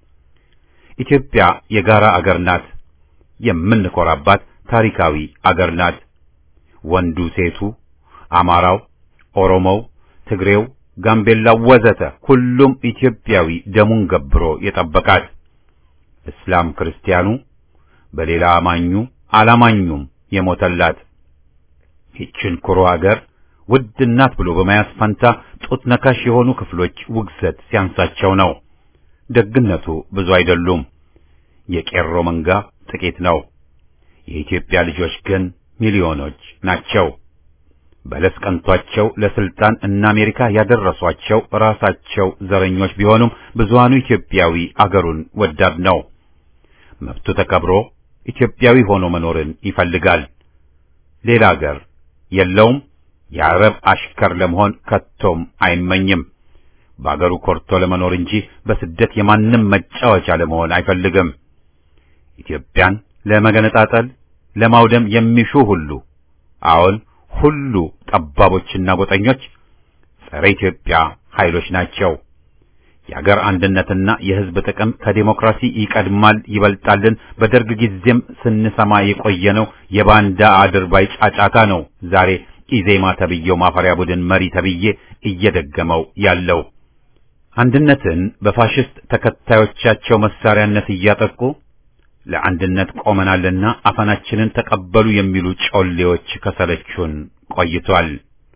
ኢትዮጵያ የጋራ አገር ናት። የምንኮራባት ታሪካዊ አገር ናት። ወንዱ፣ ሴቱ፣ አማራው፣ ኦሮሞው፣ ትግሬው፣ ጋምቤላው ወዘተ ሁሉም ኢትዮጵያዊ ደሙን ገብሮ የጠበቃት። እስላም ክርስቲያኑ፣ በሌላ አማኙ አላማኙም የሞተላት ይችን ኩሩ አገር ውድ እናት ብሎ በመያዝ ፈንታ ጡት ነካሽ የሆኑ ክፍሎች ውግዘት ሲያንሳቸው ነው። ደግነቱ ብዙ አይደሉም። የቄሮ መንጋ ጥቂት ነው። የኢትዮጵያ ልጆች ግን ሚሊዮኖች ናቸው። በለስ ቀንቷቸው ለስልጣን እና አሜሪካ ያደረሷቸው ራሳቸው ዘረኞች ቢሆኑም ብዙሃኑ ኢትዮጵያዊ አገሩን ወዳድ ነው። መብቱ ተከብሮ ኢትዮጵያዊ ሆኖ መኖርን ይፈልጋል። ሌላ አገር የለውም። የአረብ አሽከር ለመሆን ከቶም አይመኝም። በአገሩ ኮርቶ ለመኖር እንጂ በስደት የማንም መጫወቻ ለመሆን አይፈልግም። ኢትዮጵያን ለመገነጣጠል ለማውደም የሚሹ ሁሉ አሁን ሁሉ ጠባቦችና ጎጠኞች ጸረ ኢትዮጵያ ኃይሎች ናቸው። የአገር አንድነትና የሕዝብ ጥቅም ከዲሞክራሲ ይቀድማል ይበልጣልን በደርግ ጊዜም ስንሰማ የቆየነው የባንዳ አድርባይ ጫጫታ ነው። ዛሬ ኢዜማ ተብዬው ማፈሪያ ቡድን መሪ ተብዬ እየደገመው ያለው አንድነትን በፋሽስት ተከታዮቻቸው መሳሪያነት እያጠቁ ለአንድነት ቆመናልና አፈናችንን ተቀበሉ የሚሉ ጮሌዎች ከሰለቹን ቆይቷል።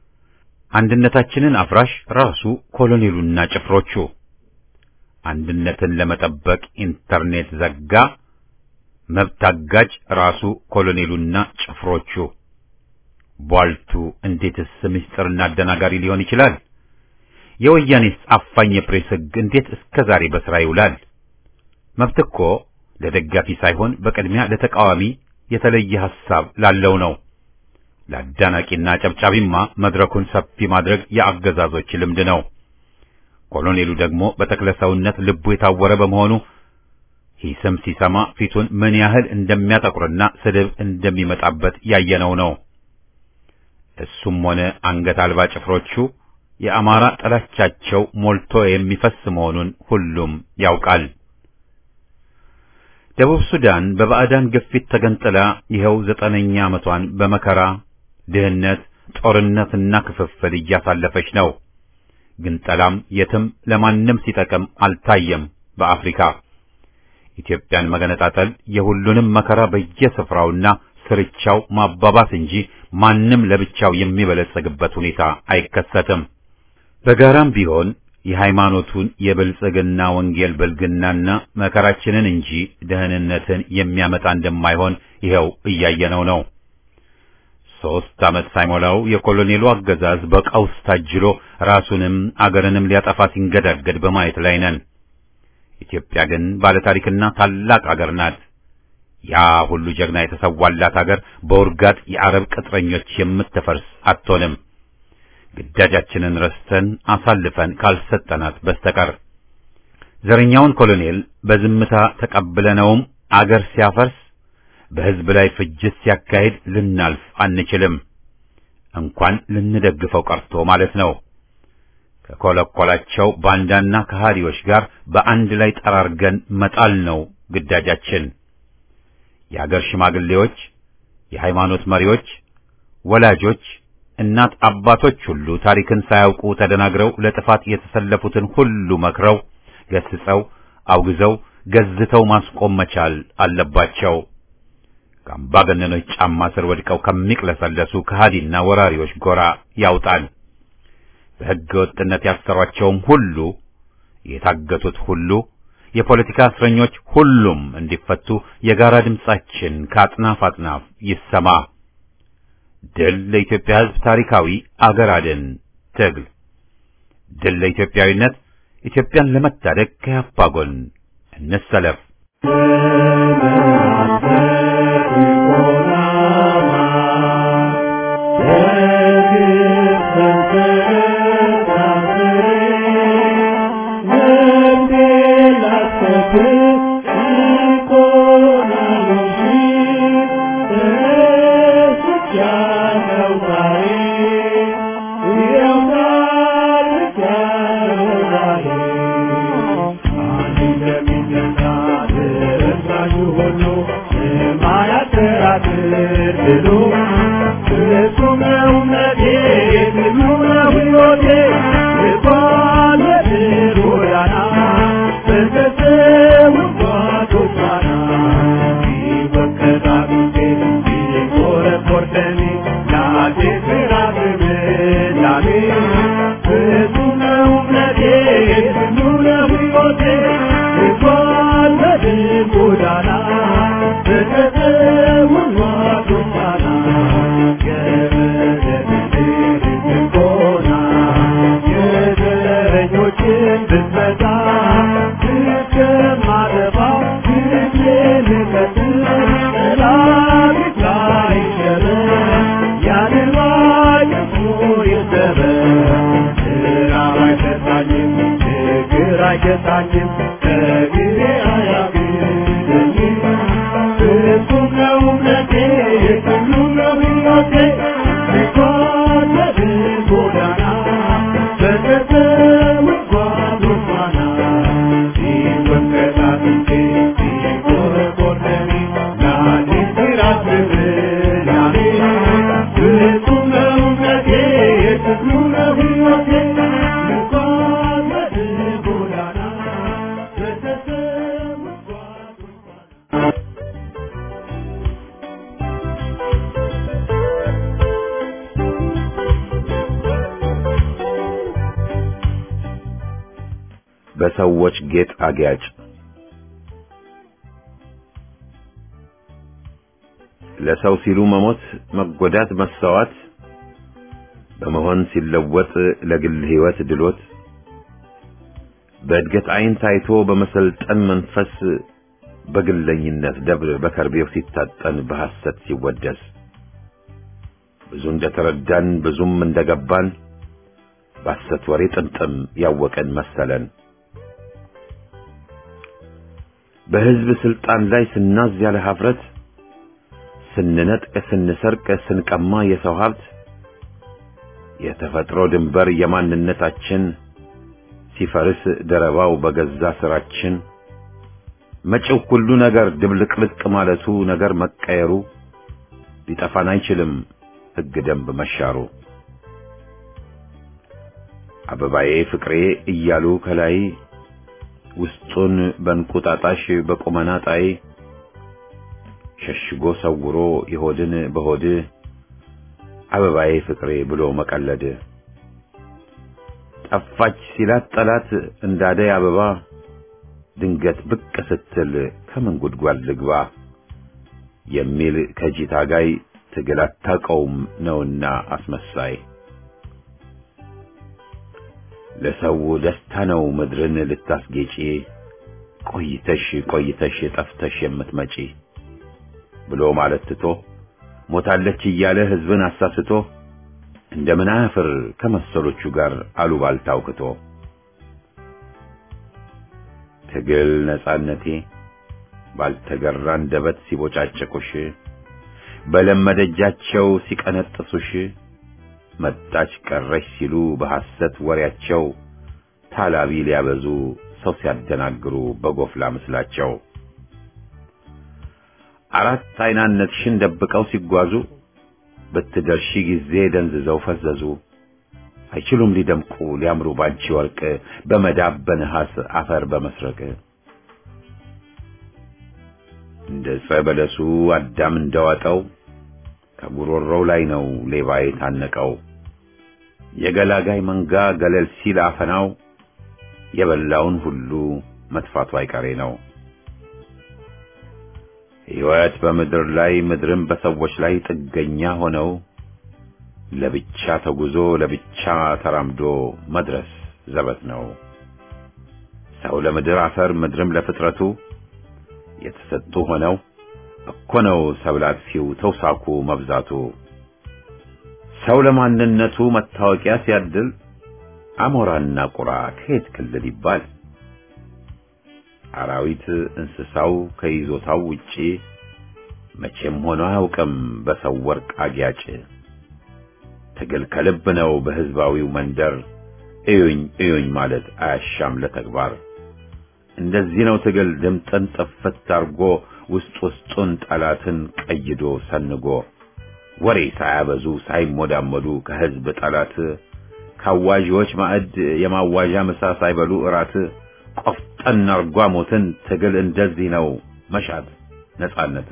አንድነታችንን አፍራሽ ራሱ ኮሎኔሉና ጭፍሮቹ። አንድነትን ለመጠበቅ ኢንተርኔት ዘጋ፣ መብት አጋጭ ራሱ ኮሎኔሉና ጭፍሮቹ። ቧልቱ እንዴትስ ምስጢርና አደናጋሪ ሊሆን ይችላል? የወያኔስ አፋኝ የፕሬስ ሕግ እንዴት እስከ ዛሬ በሥራ ይውላል? መብት እኮ ለደጋፊ ሳይሆን በቅድሚያ ለተቃዋሚ የተለየ ሐሳብ ላለው ነው። ለአዳናቂና ጨብጫቢማ መድረኩን ሰፊ ማድረግ የአገዛዞች ልምድ ነው። ኮሎኔሉ ደግሞ በተክለሰውነት ልቡ የታወረ በመሆኑ ሂስም ሲሰማ ፊቱን ምን ያህል እንደሚያጠቁርና ስድብ እንደሚመጣበት ያየነው ነው። እሱም ሆነ አንገት አልባ ጭፍሮቹ የአማራ ጠላቻቸው ሞልቶ የሚፈስ መሆኑን ሁሉም ያውቃል። ደቡብ ሱዳን በባዕዳን ግፊት ተገንጥላ ይኸው ዘጠነኛ ዓመቷን በመከራ ድህነት፣ ጦርነትና ክፍፍል እያሳለፈች ነው። ግንጠላም የትም ለማንም ሲጠቅም አልታየም። በአፍሪካ ኢትዮጵያን መገነጣጠል የሁሉንም መከራ በየስፍራውና ስርቻው ማባባስ እንጂ ማንም ለብቻው የሚበለጽግበት ሁኔታ አይከሰትም። በጋራም ቢሆን የሃይማኖቱን የብልጽግና ወንጌል ብልግናና መከራችንን እንጂ ደህንነትን የሚያመጣ እንደማይሆን ይኸው እያየነው ነው። ሶስት ዓመት ሳይሞላው የኮሎኔሉ አገዛዝ በቀውስ ታጅሎ ራሱንም አገርንም ሊያጠፋ ሲንገዳገድ በማየት ላይ ነን። ኢትዮጵያ ግን ባለታሪክና ታላቅ አገር ናት። ያ ሁሉ ጀግና የተሰዋላት አገር በውርጋጥ የአረብ ቅጥረኞች የምትፈርስ አትሆንም። ግዳጃችንን ረስተን አሳልፈን ካልሰጠናት በስተቀር ዘረኛውን ኮሎኔል በዝምታ ተቀብለነውም አገር ሲያፈርስ በሕዝብ ላይ ፍጅት ሲያካሂድ ልናልፍ አንችልም። እንኳን ልንደግፈው ቀርቶ ማለት ነው። ከኮለኮላቸው ባንዳና ከሃዲዎች ጋር በአንድ ላይ ጠራርገን መጣል ነው ግዳጃችን። የአገር ሽማግሌዎች፣ የሃይማኖት መሪዎች፣ ወላጆች፣ እናት አባቶች ሁሉ ታሪክን ሳያውቁ ተደናግረው ለጥፋት የተሰለፉትን ሁሉ መክረው ገስጸው አውግዘው ገዝተው ማስቆም መቻል አለባቸው። ከአምባገነኖች ጫማ ስር ወድቀው ከሚቅለሰለሱ ከሃዲና ወራሪዎች ጎራ ያውጣል። በሕገ ወጥነት ያሰሯቸውም ሁሉ፣ የታገቱት ሁሉ፣ የፖለቲካ እስረኞች ሁሉም እንዲፈቱ የጋራ ድምጻችን ከአጥናፍ አጥናፍ ይሰማ። ድል ለኢትዮጵያ ሕዝብ! ታሪካዊ አገር አድን ትግል! ድል ለኢትዮጵያዊነት! ኢትዮጵያን ለመታደግ ከያፓ ጎን እንሰለፍ። በሰዎች ጌጥ አጊያጭ ለሰው ሲሉ መሞት፣ መጎዳት፣ መሰዋት በመሆን ሲለወጥ ለግል ሕይወት ድሎት በእድገት ዓይን ታይቶ በመሰልጠን መንፈስ በግለኝነት ደብር በከርቤው ሲታጠን በሐሰት ሲወደስ ብዙ እንደተረዳን ብዙም እንደገባን ባሰት ወሬ ጥምጥም ያወቀን መሰለን። በህዝብ ስልጣን ላይ ስናዝ ያለ ሀፍረት ስንነጥቅ ስንሰርቅ ስንቀማ የሰው ሀብት የተፈጥሮ ድንበር የማንነታችን ሲፈርስ ደረባው በገዛ ስራችን መጪው ሁሉ ነገር ድብልቅልቅ ማለቱ ነገር መቀየሩ ሊጠፋን አይችልም ሕግ ደንብ መሻሩ። አበባዬ ፍቅሬ እያሉ ከላይ ውስጡን በእንቁጣጣሽ በቁመና ጣይ ሸሽጎ ሰውሮ ይሆድን በሆድ አበባዬ ፍቅሬ ብሎ መቀለድ ጠፋች ሲላት ጠላት እንዳደይ አበባ ድንገት ብቅ ስትል ከምን ጉድጓድ ልግባ የሚል ከጂታ ጋይ ትግል አታውቀውም ነውና አስመሳይ። ለሰው ደስታ ነው ምድርን ልታስጌጪ ቆይተሽ ቆይተሽ ጠፍተሽ የምትመጪ ብሎ ማለት ትቶ ሞታለች እያለ ህዝብን አሳስቶ እንደምን አፍር ከመሰሎቹ ጋር አሉባልታው ክቶ ትግል ነጻነቴ ባልተገራ እንደበት ሲቦጫጨቁሽ በለመደጃቸው ሲቀነጥሱሽ መጣች ቀረሽ ሲሉ በሐሰት ወሬያቸው ታላቢ ሊያበዙ ሰው ሲያደናግሩ በጎፍላ ምስላቸው አራት አይናነትሽን ደብቀው ሲጓዙ በትደርሺ ጊዜ ደንዝዘው ፈዘዙ። አይችሉም ሊደምቁ ሊያምሩ ባንቺ ወርቅ በመዳብ በነሐስ አፈር በመስረቅ እንደ ጸበለሱ አዳም እንደዋጠው ከጉሮሮው ላይ ነው ሌባ የታነቀው። የገላጋይ መንጋ ገለል ሲል አፈናው የበላውን ሁሉ መጥፋቱ አይቀሬ ነው። ሕይወት በምድር ላይ ምድርም በሰዎች ላይ ጥገኛ ሆነው ለብቻ ተጉዞ ለብቻ ተራምዶ መድረስ ዘበት ነው። ሰው ለምድር አፈር ምድርም ለፍጥረቱ የተሰጡ ሆነው እኮ ነው ሰብላት ፊው ተውሳኩ መብዛቱ። ሰው ለማንነቱ መታወቂያ ሲያድል አሞራና ቁራ ከየት ክልል ይባል። አራዊት እንስሳው ከይዞታው ውጪ መቼም ሆኖ አያውቅም በሰው ወርቅ አጊያጭ። ትግል ከልብ ነው በህዝባዊው መንደር እዩኝ እዩኝ ማለት አያሻም ለተግባር። እንደዚህ ነው ትግል ድምጥን ጥፍት አርጎ ውስጥ ውስጡን ጠላትን ቀይዶ ሰንጎ ወሬ ሳያበዙ ሳይሞዳመዱ ከህዝብ ጠላት ካዋጂዎች ማዕድ የማዋዣ ምሳ ሳይበሉ እራት ቆፍጠን አርጓ ሞትን ትግል እንደዚህ ነው መሻት ነጻነት።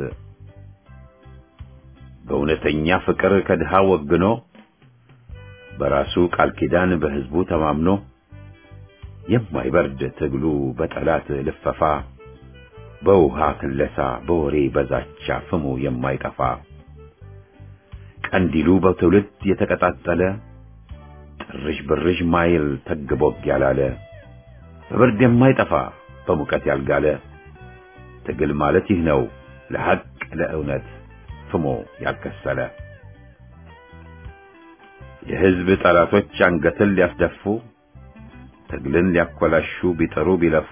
በእውነተኛ ፍቅር ከድሃ ወግኖ በራሱ ቃል ኪዳን በህዝቡ ተማምኖ የማይበርድ ትግሉ በጠላት ልፈፋ በውሃ ክለሳ በወሬ በዛቻ ፍሙ የማይጠፋ ቀንዲሉ በትውልድ የተቀጣጠለ ጥርሽ ብርሽ ማይል ተግቦግ ያላለ በብርድ የማይጠፋ በሙቀት ያልጋለ ትግል ማለት ይህ ነው ለሐቅ ለእውነት ፍሞ ያልከሰለ። የህዝብ ጠላቶች አንገትን ሊያስደፉ ትግልን ሊያኮላሹ ቢጠሩ ቢለፉ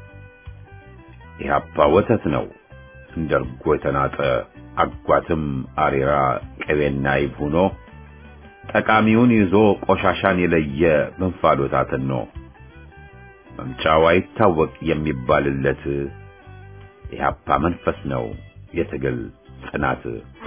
ኢህአፓ ወተት ነው እንደርጎ የተናጠ አጓትም አሬራ ቅቤና ይብ ሆኖ ጠቃሚውን ይዞ ቆሻሻን የለየ መንፋሎታትን ነው መምጫው አይታወቅ የሚባልለት ኢህአፓ መንፈስ ነው የትግል ጽናት።